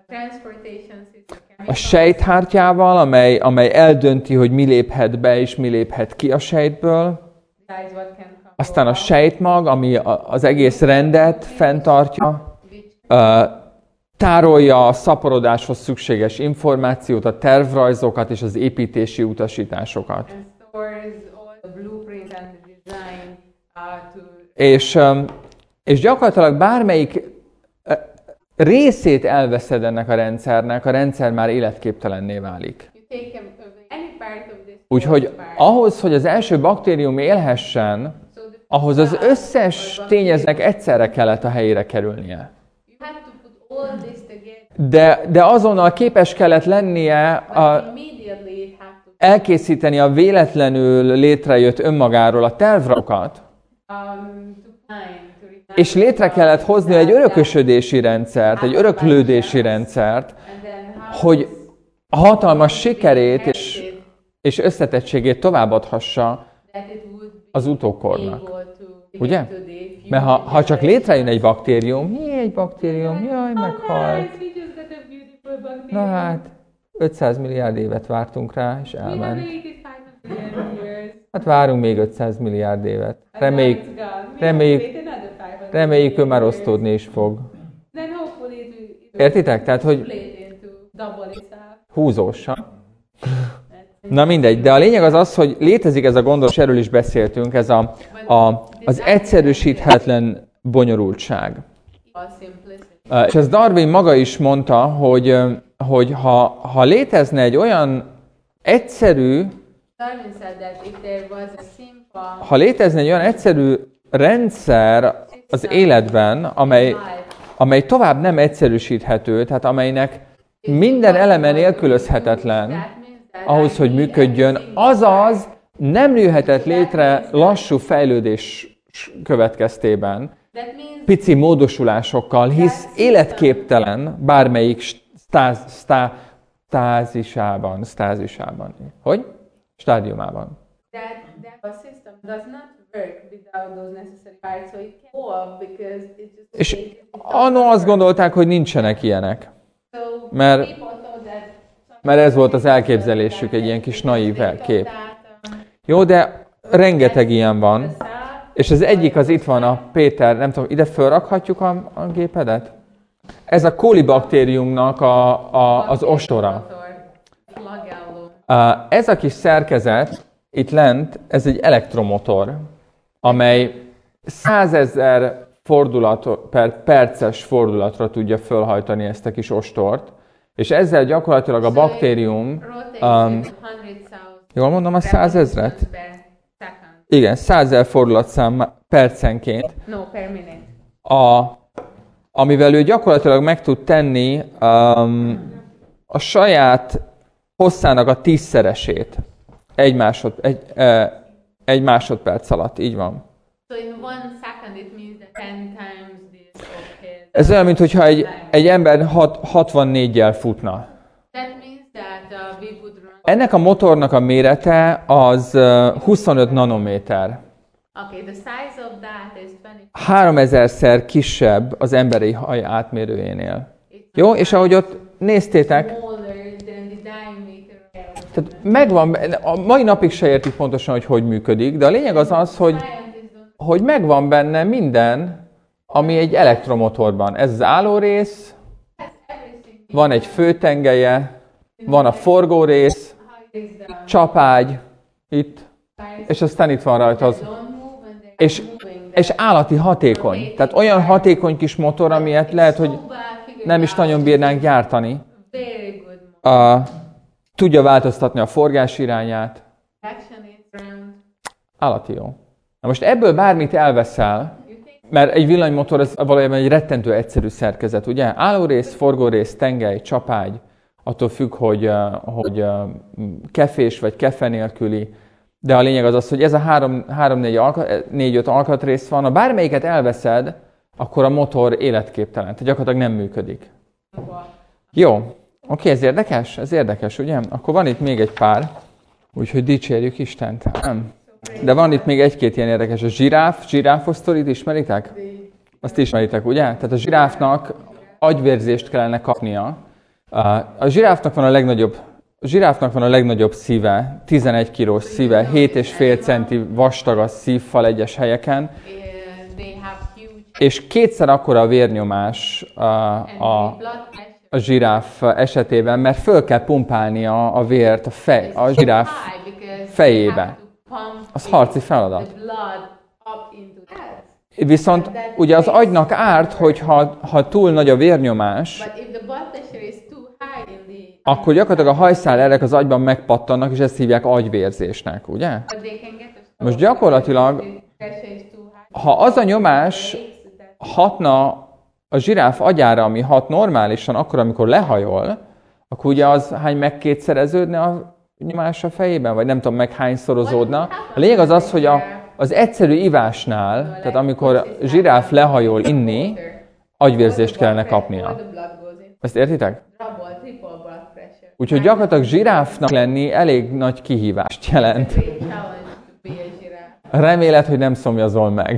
a sejthártyával, amely, amely eldönti, hogy mi léphet be és mi léphet ki a sejtből, aztán a sejtmag, ami az egész rendet fenntartja, tárolja a szaporodáshoz szükséges információt, a tervrajzokat és az építési utasításokat. És, és gyakorlatilag bármelyik részét elveszed ennek a rendszernek, a rendszer már életképtelenné válik. Úgyhogy ahhoz, hogy az első baktérium élhessen, ahhoz az összes tényezőnek egyszerre kellett a helyére kerülnie. De, de azonnal képes kellett lennie a, elkészíteni a véletlenül létrejött önmagáról a tervrajzokat, és létre kellett hozni egy örökösödési rendszert, egy öröklődési rendszert, hogy a hatalmas sikerét és, és összetettségét továbbadhassa az utókornak. Ugye? Mert ha, ha csak létrejön egy baktérium, mi egy baktérium, jaj, meghalt. Na hát, ötszáz milliárd évet vártunk rá, és elment. Hát várunk még ötszáz milliárd évet. Reméljük, reméljük, reméljük ő már osztódni is fog. Értitek? Tehát, hogy húzósan. Na mindegy, de a lényeg az az, hogy létezik ez a gondolat, és erről is beszéltünk, ez a, a, az egyszerűsíthetetlen bonyolultság. És ez Darwin maga is mondta, hogy, hogy ha, ha létezne egy olyan egyszerű, ha létezne egy olyan egyszerű rendszer az életben, amely, amely tovább nem egyszerűsíthető, tehát amelynek minden eleme nélkülözhetetlen, ahhoz, hogy működjön, azaz nem jöhetett létre lassú fejlődés következtében, pici módosulásokkal, hisz életképtelen bármelyik stáz, stá, stázisában, stázisában. Hogy? Stádiumában. És anno azt gondolták, hogy nincsenek ilyenek. Mert, mert ez volt az elképzelésük, egy ilyen kis naív kép. Jó, de rengeteg ilyen van. És az egyik az itt van a Péter, nem tudom, ide felrakhatjuk a, a gépedet? Ez a kolibaktériumnak a, a, az ostora. Ez a kis szerkezet, itt lent, ez egy elektromotor, amely százezer fordulat per perces fordulatra tudja fölhajtani ezt a kis ostort, és ezzel gyakorlatilag a baktérium, um, jól mondom a százezret? Igen, százezer fordulatszám percenként, a, amivel ő gyakorlatilag meg tud tenni um, a saját hosszának a tízszeresét egy, másod, egy, eh, egy másodperc alatt, így van. Ez olyan, mintha egy, egy ember hatvannégyel futna. Ennek a motornak a mérete az huszonöt nanométer. háromezerszer kisebb az emberi haj átmérőjénél. Jó, és ahogy ott néztétek, tehát megvan, a mai napig se értik pontosan, hogy hogy működik, de a lényeg az az, hogy, hogy megvan benne minden, ami egy elektromotorban. Ez az állórész, van egy főtengelye, van a forgórész, csapágy, itt, és aztán itt van rajta az. És, és állati hatékony. Tehát olyan hatékony kis motor, amilyet lehet, hogy nem is nagyon bírnánk gyártani. Uh, tudja változtatni a forgás irányát. Állati jó. Na most ebből bármit elveszel, mert egy villanymotor az valójában egy rettentő egyszerű szerkezet, ugye? Állórész, forgórész, tengely, csapágy, attól függ, hogy, hogy kefés vagy kefe nélküli, de a lényeg az az, hogy ez a három-négy-öt alkatrész van, ha bármelyiket elveszed, akkor a motor életképtelen, tehát gyakorlatilag nem működik. Jó, oké, ez érdekes? Ez érdekes, ugye? Akkor van itt még egy pár, úgyhogy dicsérjük Istent. Nem. De van itt még egy-két ilyen érdekes. A zsiráf, zsiráfos sztorit ismeritek? Azt ismeritek, ugye? Tehát a zsiráfnak agyvérzést kellene kapnia. A zsiráfnak van a legnagyobb A zsiráfnak van a legnagyobb szíve, tizenegy kilós szíve, hét egész öt centi vastag a szívfal egyes helyeken, és kétszer akkora a vérnyomás a, a, a zsiráf esetében, mert föl kell pumpálnia a vért a, fej, a zsiráf fejébe. Az harci feladat. Viszont ugye az agynak árt, hogy ha, ha túl nagy a vérnyomás, akkor gyakorlatilag a hajszálerek az agyban megpattannak, és ezt hívják agyvérzésnek, ugye? Most gyakorlatilag, ha az a nyomás hatna a zsiráf agyára, ami hat normálisan, akkor, amikor lehajol, akkor ugye az hány megkétszereződne a nyomás a fejében, vagy nem tudom, meg hányszorozódna. A lényeg az az, hogy a, az egyszerű ivásnál, tehát amikor a zsiráf lehajol inni, agyvérzést kellene kapnia. Ezt értitek? Úgyhogy gyakorlatilag zsiráfnak lenni elég nagy kihívást jelent. Remélet, hogy nem szomjazol meg.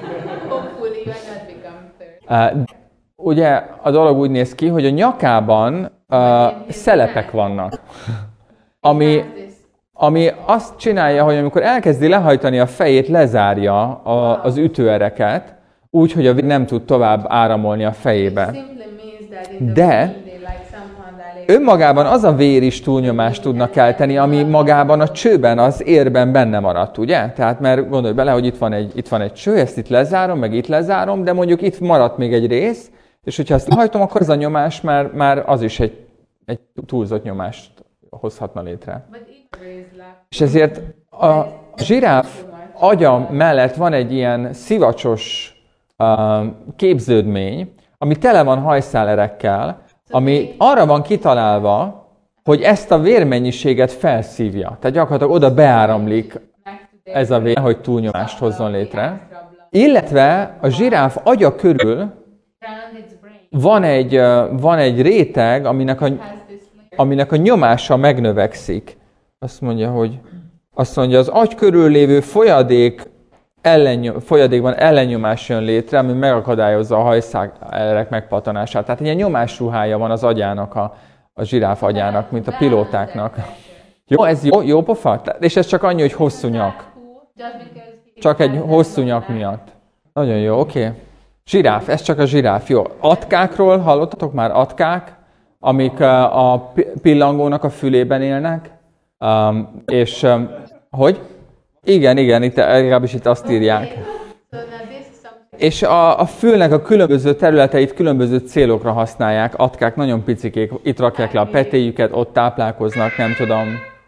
Uh, ugye a dolog úgy néz ki, hogy a nyakában uh, szelepek vannak, ami, ami azt csinálja, hogy amikor elkezdi lehajtani a fejét, lezárja a, az ütőereket, úgy, hogy a vér nem tud tovább áramolni a fejébe. De önmagában az a vér is túlnyomást tudna kelteni, ami magában a csőben, az érben benne maradt, ugye? Tehát mert gondolj bele, hogy itt van egy, itt van egy cső, ezt itt lezárom, meg itt lezárom, de mondjuk itt maradt még egy rész, és hogyha ezt lehajtom, akkor ez a nyomás már, már az is egy, egy túlzott nyomást hozhatna létre. És ezért a zsiráf agya mellett van egy ilyen szivacsos uh, képződmény, ami tele van hajszálerekkel, ami arra van kitalálva, hogy ezt a vérmennyiséget felszívja. Tehát gyakorlatilag oda beáramlik ez a vér, hogy túlnyomást hozzon létre. Illetve a zsiráf agya körül van egy, van egy réteg, aminek a, aminek a nyomása megnövekszik. Azt mondja, hogy azt mondja, az agy körül lévő folyadék ellennyom, folyadékban ellennyomás jön létre, ami megakadályozza a hajszálerek megpattanását. Tehát ilyen nyomásruhája van az agyának, a, a zsiráf agyának, mint a pilótáknak. Jó, ez jó, jó pofa? És ez csak annyi, hogy hosszú nyak. Csak egy hosszú nyak miatt. Nagyon jó, oké. Okay. Zsiráf, ez csak a zsiráf. Jó. Atkákról hallottatok már? Atkák, amik a pillangónak a fülében élnek. Um, és um, hogy? Igen, igen, itt, legalábbis itt azt írják. És a, a fülnek a különböző területeit különböző célokra használják. Atkák nagyon picikék, itt rakják le a petéjüket, ott táplálkoznak, nem tudom.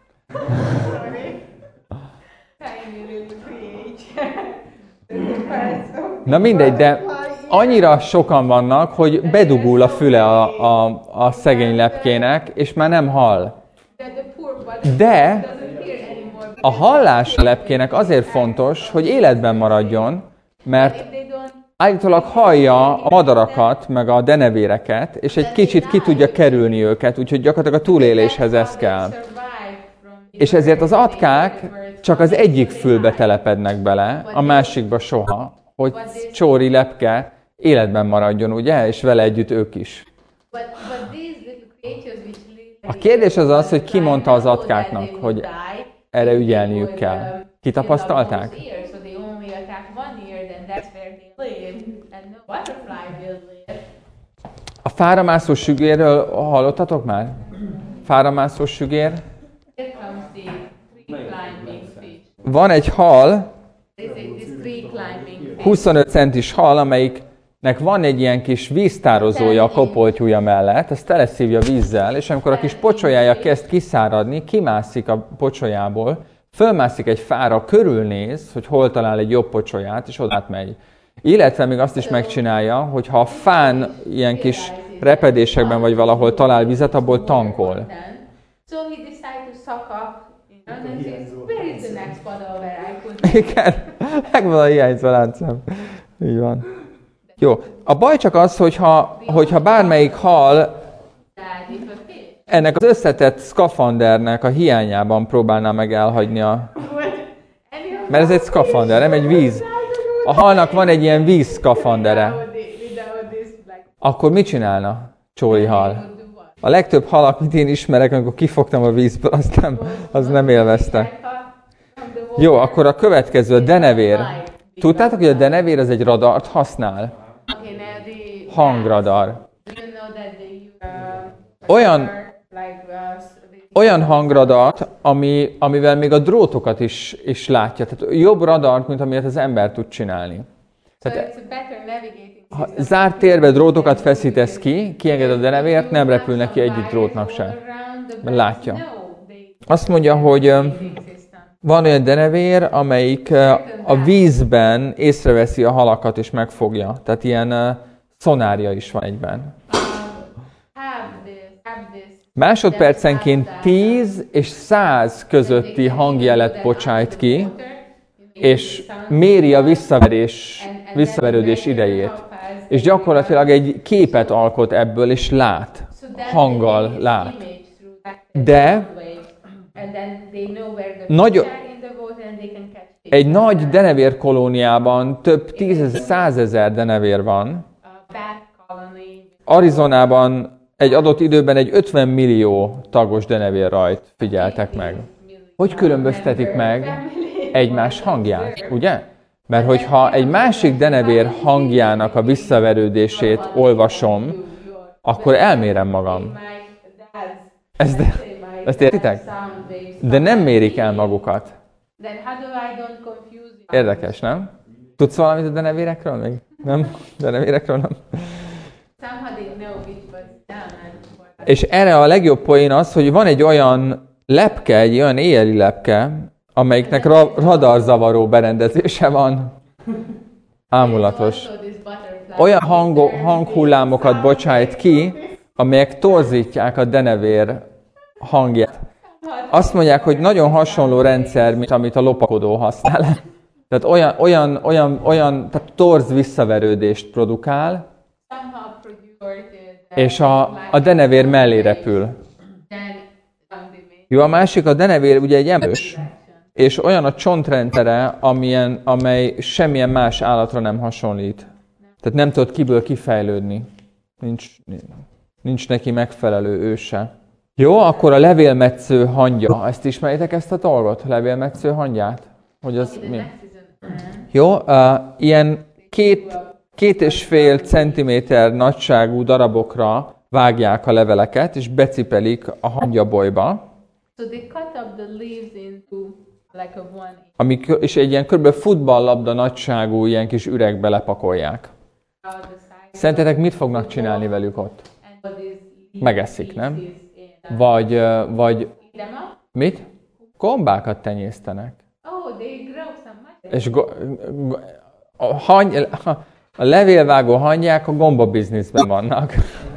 Na mindegy, de annyira sokan vannak, hogy bedugul a füle a, a, a szegény lepkének, és már nem hall. De a hallás a lepkének azért fontos, hogy életben maradjon, mert állítólag hallja a madarakat, meg a denevéreket, és egy kicsit ki tudja kerülni őket, úgyhogy gyakorlatilag a túléléshez ez kell. És ezért az atkák csak az egyik fülbe telepednek bele, a másikba soha, hogy csóri lepke életben maradjon, ugye? És vele együtt ők is. A kérdés az az, hogy ki mondta az atkáknak, hogy erre ügyelniük kell. Ki tapasztalták? A fáramászó sügérről hallottatok már? Fáramászó sügér? Van egy hal, huszonöt centis hal, amelyiknek van egy ilyen kis víztározója a kopoltyúja mellett, ezt teleszívja vízzel, és amikor a kis pocsolyája kezd kiszáradni, kimászik a pocsolyából, fölmászik egy fára, körülnéz, hogy hol talál egy jobb pocsolyát, és oda átmegy. Illetve még azt is megcsinálja, hogy ha a fán ilyen kis repedésekben vagy valahol talál vizet, abból tankol. Igen, megvan a hiányzó láncem. Így van. Jó. A baj csak az, hogyha, hogyha bármelyik hal ennek az összetett szkafandernek a hiányában próbálná meg elhagyni a... Mert ez egy szkafander, nem egy víz. A halnak van egy ilyen víz szkafandere. Akkor mit csinálna csóri hal? A legtöbb hal, amit én ismerek, amikor kifogtam a vízből, az nem, az nem élvezte. Jó, akkor a következő, a denevér. Tudtátok, hogy a denevér az egy radart használ? Hangradar. Olyan, olyan hangradart, ami, amivel még a drótokat is, is látja. Tehát jobb radart, mint amilyet az ember tud csinálni. Tehát, ha zárt térbe drótokat feszítesz ki, kienged a denevért, nem repül neki egyik drótnak se. Mert látja. Azt mondja, hogy van olyan denevér, amelyik a vízben észreveszi a halakat és megfogja. Tehát ilyen szonárja is van egyben. Másodpercenként tíz és száz közötti hangjelet bocsájt ki, és méri a visszaverés, visszaverődés idejét. És gyakorlatilag egy képet alkot ebből, és lát. Hanggal lát. De nagy, egy nagy denevér kolóniában több tízezer, százezer denevér van. Arizonában egy adott időben egy ötven millió tagos denevérrajt figyeltek meg. Hogy különböztetik meg egymás hangját, ugye? Mert hogyha egy másik denevér hangjának a visszaverődését olvasom, akkor elmérem magam. Ezt, ezt értitek? De nem mérik el magukat. Érdekes, nem? Tudsz valamit a denevérekről még? Nem? Denevérekről nem? És erre a legjobb poén az, hogy van egy olyan lepke, egy olyan éjjeli lepke, amelyiknek ra- radarzavaró berendezése van. Ámulatos. Olyan hango, hanghullámokat bocsájt ki, amelyek torzítják a denevér hangját. Azt mondják, hogy nagyon hasonló rendszer, mint amit a lopakodó használ. Tehát olyan, olyan, olyan, olyan tehát torz visszaverődést produkál, és a, a denevér mellé repül. Jó, a másik, a denevér ugye egy emlős, és olyan a csontrendszere, amilyen, amely semmilyen más állatra nem hasonlít. Tehát nem tud kiből kifejlődni. Nincs, nincs neki megfelelő őse. Jó, akkor a levélmetsző hangya. Ezt ismeritek, ezt a dolgot? Levélmetsző hangyát? Hogy az mi? Jó, uh, ilyen két, két és fél centiméter nagyságú darabokra vágják a leveleket, és becipelik a hangyabolyba. Amik, és egy ilyen kb. Futballlabda nagyságú ilyen kis üregbe lepakolják. Szerintetek mit fognak csinálni velük ott? Megeszik, nem? Vagy, vagy mit? Gombákat tenyésztenek. És go, a, hany, a levélvágó hangyák a gomba bizniszben vannak.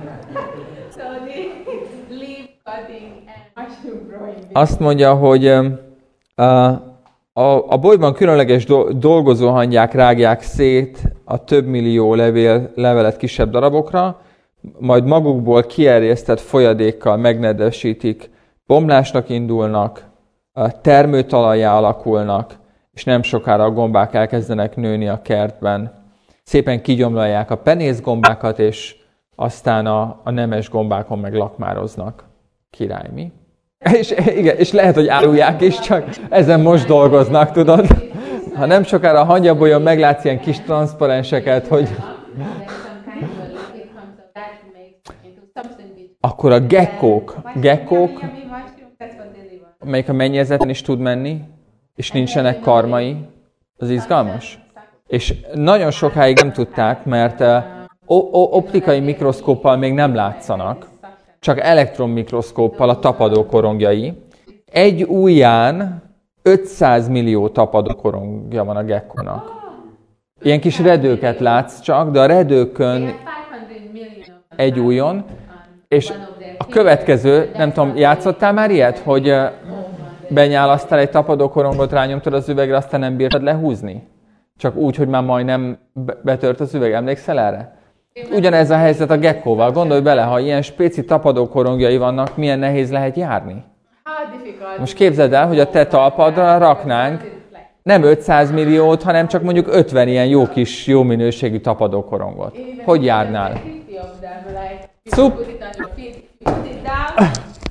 Azt mondja, hogy a, a, a bolyban különleges do, dolgozó hangyák rágják szét a több millió levél, levelet kisebb darabokra, majd magukból kierjesztett folyadékkal megnedvesítik, bomlásnak indulnak, termőtalajjá alakulnak, és nem sokára a gombák elkezdenek nőni a kertben. Szépen kigyomlalják a penészgombákat, és aztán a, a nemes gombákon meg lakmároznak. Király, mi? És, igen, és lehet, hogy árulják is, csak ezen most dolgoznak, tudod? Ha nem sokára a hangyabolyon meglátsz ilyen kis transzparenseket, hogy... Akkor a gekkók, gekkók, amelyik a mennyezeten is tud menni, és nincsenek karmai, az izgalmas. És nagyon sokáig nem tudták, mert optikai mikroszkóppal még nem látszanak, csak elektronmikroszkóppal a tapadókorongjai. Egy ujján ötszáz millió tapadókorongja van a gekkónak. Ilyen kis redőket látsz csak, de a redőkön egy ujjon, és a következő, nem tudom, játszottál már ilyet, hogy benyálasztál egy tapadókorongot, rányomtad az üvegre, aztán nem bírtad lehúzni? Csak úgy, hogy már majdnem betört az üveg. Emlékszel erre? Ugyanez a helyzet a gekkóval. Gondolj bele, ha ilyen spéci tapadókorongjai vannak, milyen nehéz lehet járni. Most képzeld el, hogy a te talpadra raknánk nem ötszáz milliót, hanem csak mondjuk ötven ilyen jó kis, jó minőségű tapadókorongot. Hogy járnál? Szup! Put it down.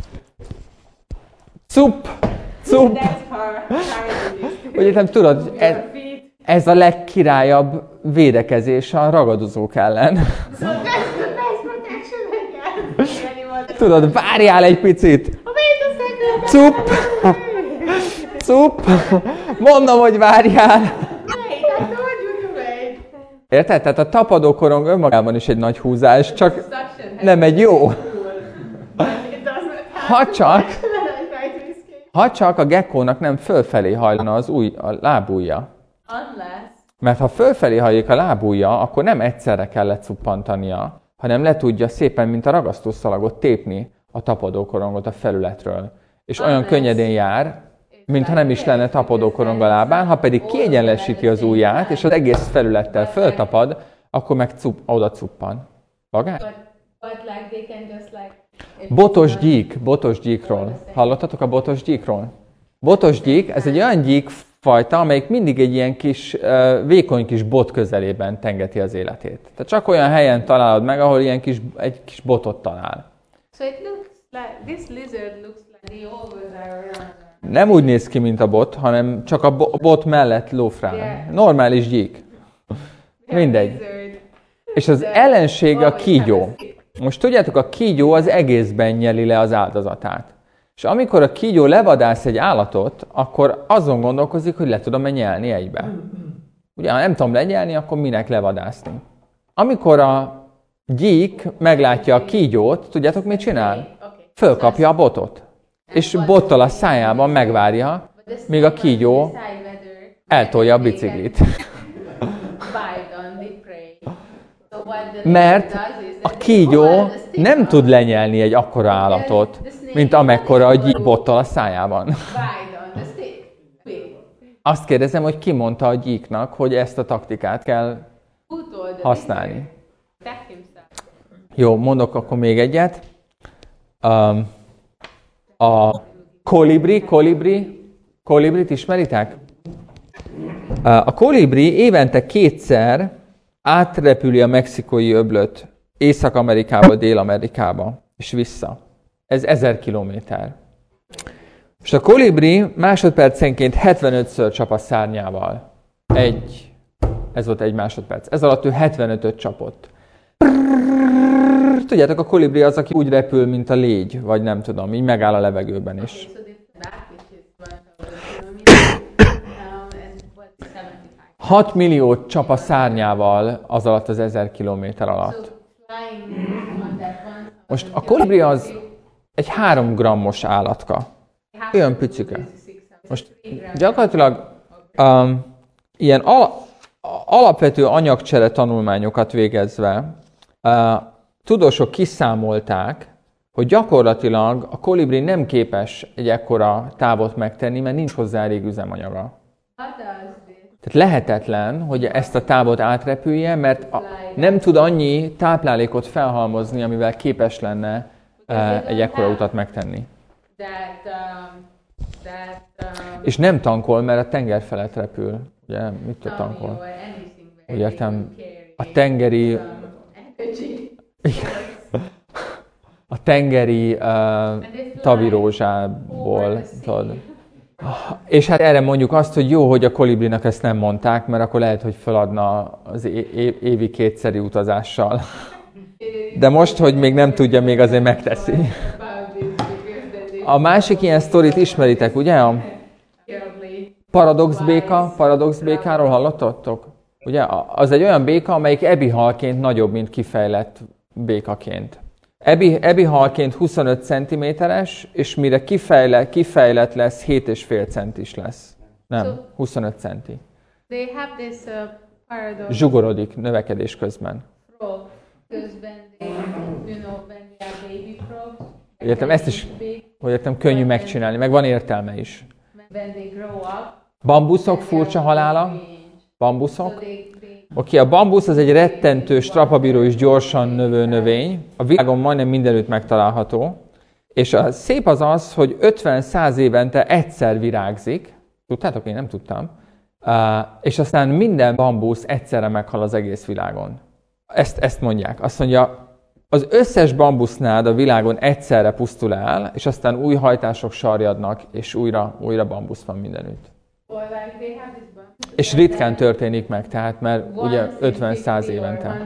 Cup! Cup! That's hard. Hard. Ugye nem tudod, ez, ez a legkirályabb védekezés a ragadozók ellen. So that's the best protection I can. Tudod, várjál egy picit! Wait a second. Cup! Cup! Mondom, hogy várjál! Wait, I told you to wait. Érted? Tehát a tapadókorong önmagában is egy nagy húzás, csak Suction nem egy jó. It doesn't Ha csak, when I try to escape. ha csak a gekkónak nem fölfelé hajlana az új, a lábujja. Unless Mert ha fölfelé hajlik a lábujja, akkor nem egyszerre kell lecuppantania, hanem le tudja szépen, mint a ragasztószalagot tépni a tapadókorongot a felületről. És olyan könnyedén jár, mintha nem is lenne tapadókorong a lábán, ha pedig kiegyenlesíti az ujját, és az egész felülettel föltapad, akkor meg cup, oda cuppan. Vagány? but, but like they can just like if Botos gyík, botos gyíkról. Hallottatok a botos gyíkról? Botos gyík, ez egy olyan gyíkfajta, amelyik mindig egy ilyen kis, uh, vékony kis bot közelében tengeti az életét. Tehát csak olyan helyen találod meg, ahol ilyen kis, egy kis botot talál. So it looks like this lizard looks like they always are around. Nem úgy néz ki, mint a bot, hanem csak a bo- bot mellett lófrál. Normális gyík. Mindegy. Lizard. És az ellenség a kígyó. Most tudjátok, a kígyó az egészben nyeli le az áldozatát. És amikor a kígyó levadász egy állatot, akkor azon gondolkozik, hogy le tudom-e nyelni egybe. Ugye, ha nem tudom lenyelni, akkor minek levadászni? Amikor a gyík meglátja a kígyót, tudjátok, mit csinál? Fölkapja a botot. És bottal a szájában megvárja, míg a kígyó eltolja a biciklit. Mert a kígyó nem tud lenyelni egy akkora állatot, mint amekkora a gyík bottal a szájában. Azt kérdezem, hogy ki mondta a gyíknak, hogy ezt a taktikát kell használni. Jó, mondok akkor még egyet. Um, a kolibri, kolibri, kolibrit ismeritek? Uh, a kolibri évente kétszer átrepüli a mexikói öblöt Észak-Amerikába, Dél-Amerikába, és vissza. Ez ezer kilométer. És a kolibri másodpercenként hetvenötször csap a szárnyával. Egy, ez volt egy másodperc. Ez alatt ő hetvenötöt csapott. Tudjátok, a kolibri az, aki úgy repül, mint a légy, vagy nem tudom, így megáll a levegőben is. hat milliót csap a szárnyával az alatt az ezer kilométer alatt. Most a kolibri az egy három grammos állatka. Olyan picike. Most gyakorlatilag um, ilyen al- alapvető anyagcsere tanulmányokat végezve uh, tudósok kiszámolták, hogy gyakorlatilag a kolibri nem képes egy ekkora távot megtenni, mert nincs hozzá elég üzemanyaga. Tehát lehetetlen, hogy ezt a távot átrepülje, mert a, nem tud annyi táplálékot felhalmozni, amivel képes lenne uh, egy ekkora utat megtenni. És nem tankol, mert a tenger felett repül. Ugye, mit tud tankol? Úgy értem, a tengeri... a tengeri uh, tavirózsából, tudod. És hát erre mondjuk azt, hogy jó, hogy a kolibrinak ezt nem mondták, mert akkor lehet, hogy feladna az é- évi kétszeri utazással. De most, hogy még nem tudja, még azért megteszi. A másik ilyen sztorit ismeritek, ugye? A paradox béka, paradox békáról hallottatok? Ugye? Az egy olyan béka, amelyik ebihalként nagyobb, mint kifejlett békaként. Ebi, ebihalként huszonöt centiméteres, és mire kifejle, kifejlett lesz, hét egész öt centis lesz. Nem, huszonöt centi. Zsugorodik növekedés közben. Értem, ezt is, hogy értem, könnyű megcsinálni, meg van értelme is. Bambuszok furcsa halála. Bambuszok. Oké, a bambusz az egy rettentő, strapabíró és gyorsan növő növény. A világon majdnem mindenütt megtalálható. És a szép az az, hogy ötven-száz évente egyszer virágzik. Tudtátok? Én nem tudtam. Uh, és aztán minden bambusz egyszerre meghal az egész világon. Ezt, ezt mondják. Azt mondja, az összes bambusznád a világon egyszerre pusztul el, és aztán új hajtások sarjadnak, és újra, újra bambusz van mindenütt. És ritkán történik meg, tehát mert ugye ötven-száz évente.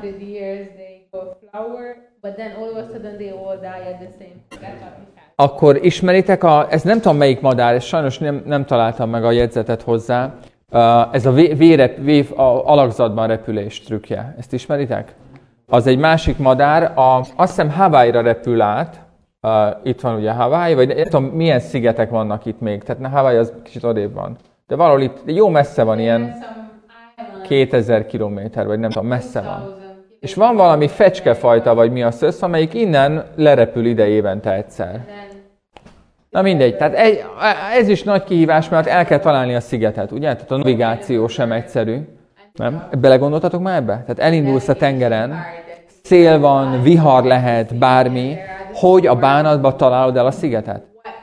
Akkor ismeritek, a, ez nem tudom melyik madár, és sajnos nem, nem találtam meg a jegyzetet hozzá, uh, ez a vérep, vév, a alakzatban repülés trükkje. Ezt ismeritek? Az egy másik madár, a, azt hiszem Hawaii-ra repül át, uh, itt van ugye Hawaii, vagy nem tudom milyen szigetek vannak itt még, tehát Hawaii az kicsit odébb van. De valahol itt jó messze van, ilyen kétezer kilométer, vagy nem tudom, messze van. És van valami fecskefajta, vagy mi a szösz, amelyik innen lerepül ide évente egyszer. Na mindegy, tehát egy, ez is nagy kihívás, mert el kell találni a szigetet, ugye? Tehát a navigáció sem egyszerű. Nem? Belegondoltatok már ebbe? Tehát elindulsz a tengeren, szél van, vihar lehet, bármi, hogy a bánatba találod el a szigetet?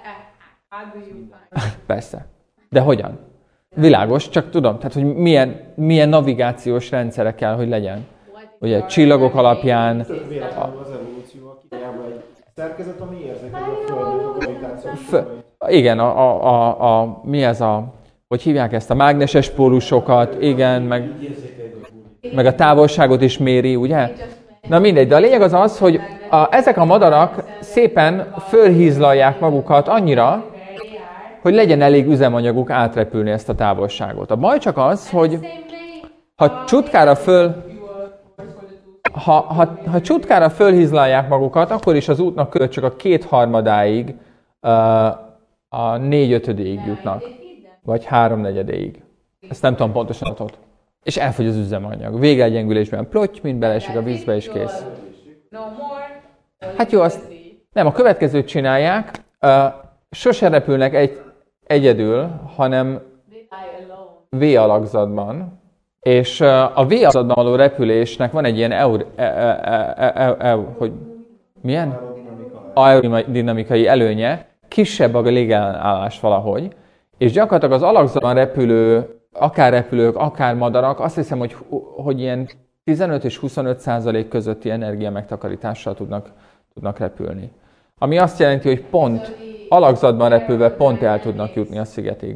Persze. De hogyan? Világos, csak tudom, tehát hogy milyen, milyen navigációs rendszerek kell, hogy legyen. Ugye csillagok alapján... Tök véletlenül az evolúció, akiában egy szerkezet, ami érzékeli a Földnek a gravitációs Igen, a, a, a, a, mi ez a... Hogy hívják ezt? A mágneses pólusokat, igen, meg, meg a távolságot is méri, ugye? Na mindegy, de a lényeg az az, hogy a, ezek a madarak szépen fölhízlalják magukat annyira, hogy legyen elég üzemanyaguk átrepülni ezt a távolságot. A baj csak az, hogy ha csutkára föl... Ha, ha, ha csutkára fölhízlalják magukat, akkor is az útnak között csak a kétharmadáig uh, a négyötödéig jutnak. Vagy háromnegyedéig. Ezt nem tudom pontosan ott. És elfogy az üzemanyag. Végelgyengülésben plotty, mind beleesik a vízbe, és kész. Hát jó, azt nem, a következőt csinálják. Uh, sose repülnek egy, egyedül, hanem V-alakzatban. És a V-alakzatban való repülésnek van egy ilyen eur, e, e, e, e, e, hogy milyen? Aerodinamikai előnye, kisebb a légellenállás valahogy, és gyakorlatilag az alakzatban repülő, akár repülők, akár madarak, azt hiszem, hogy, hogy ilyen tizenöt és huszonöt százalék közötti energia megtakarítással tudnak, tudnak repülni. Ami azt jelenti, hogy pont alakzatban repülve pont el tudnak jutni a szigetig.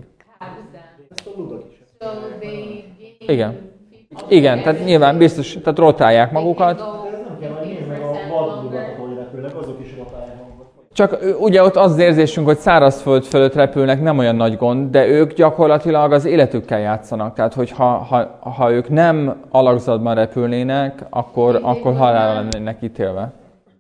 Igen. Igen, tehát nyilván biztos, tehát rotálják magukat. Csak ugye ott az érzésünk, hogy szárazföld fölött repülnek, nem olyan nagy gond, de ők gyakorlatilag az életükkel játszanak. Tehát, hogy ha, ha, ha ők nem alakzatban repülnének, akkor, akkor halálra lennének ítélve.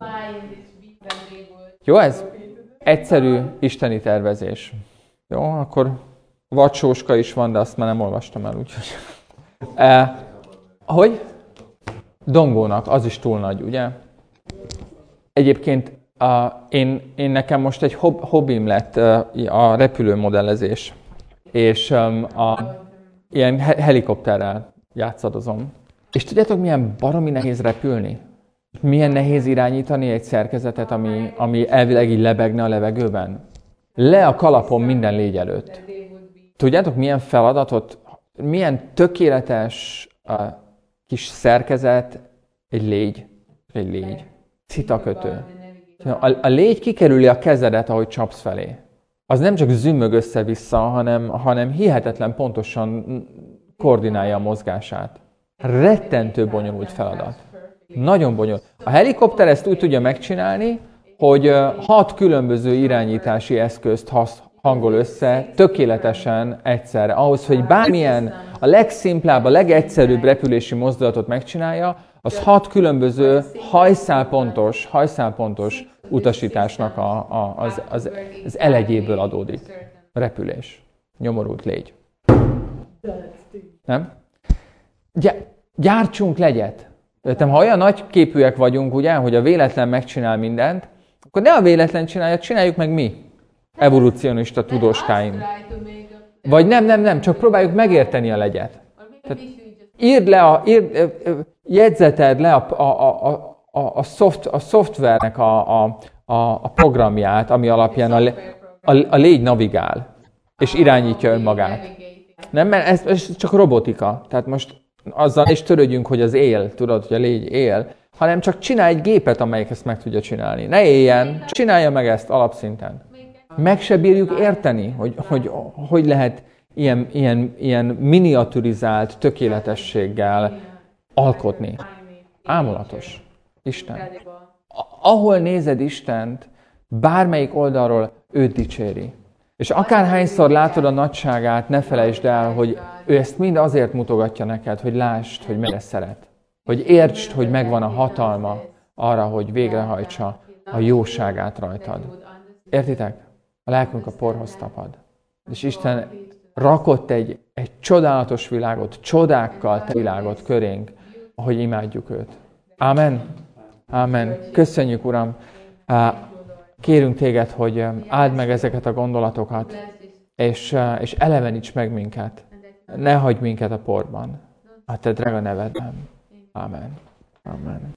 Jó ez? Egyszerű isteni tervezés. Jó, akkor vacsóska is van, de azt már nem olvastam el, úgyhogy... Eh, hogy? Dongónak, az is túl nagy, ugye? Egyébként uh, én, én nekem most egy hob, hobbim lett uh, a repülőmodellezés, és um, a, ilyen he- helikopterrel játszadozom. És tudjátok, milyen baromi nehéz repülni? Milyen nehéz irányítani egy szerkezetet, ami, ami elvileg így lebegne a levegőben? Le a kalapom minden légy előtt. Tudjátok, milyen feladatot, milyen tökéletes uh, kis szerkezet egy légy, egy légy, citakötő. A, a légy kikerüli a kezedet, ahogy csapsz felé. Az nem csak zümmög össze-vissza, hanem, hanem hihetetlen pontosan koordinálja a mozgását. Rettentő bonyolult feladat. Nagyon bonyolult. A helikopter ezt úgy tudja megcsinálni, hogy hat különböző irányítási eszközt hasz, hangol össze tökéletesen egyszerre. Ahhoz, hogy bármilyen a legszimplább, a legegyszerűbb repülési mozdulatot megcsinálja, az hat különböző hajszálpontos, hajszálpontos utasításnak a, a, az, az, az elegyéből adódik. Repülés. Nyomorult légy. Nem? Gyártsunk legyet. Értem, ha olyan nagy képűek vagyunk, ugye, hogy a véletlen megcsinál mindent, akkor ne a véletlen csinálja, csináljuk meg mi. Evolúcionista tudóskáim. Vagy nem, nem, nem, csak próbáljuk megérteni a legyet. Tehát írd le, a, írd, jegyzeted le a, a, a, a, a, szoft, a szoftvernek a, a, a programját, ami alapján a, a, a légy navigál, és irányítja önmagát. Nem, mert ez, ez csak robotika. Tehát most azzal is törődjünk, hogy az él, tudod, hogy a légy él, hanem csak csinálj egy gépet, amelyik ezt meg tudja csinálni. Ne éljen, csinálja meg ezt alapszinten. Meg se bírjuk érteni, hogy hogy, hogy lehet ilyen, ilyen, ilyen miniaturizált tökéletességgel alkotni. Ámulatos. Isten. Ahol nézed Istent, bármelyik oldalról őt dicséri. És akárhányszor látod a nagyságát, ne felejtsd el, hogy ő ezt mind azért mutogatja neked, hogy lásd, hogy mennyire szeret. Hogy értsd, hogy megvan a hatalma arra, hogy végrehajtsa a jóságát rajtad. Értitek? A lelkünk a porhoz tapad. És Isten rakott egy, egy csodálatos világot, csodákkal te világot körénk, ahogy imádjuk őt. Ámen. Ámen. Köszönjük, Uram. Kérünk téged, hogy áld meg ezeket a gondolatokat, és, és eleveníts meg minket. Ne hagyj minket a porban. A te drága nevedben. Ámen. Ámen.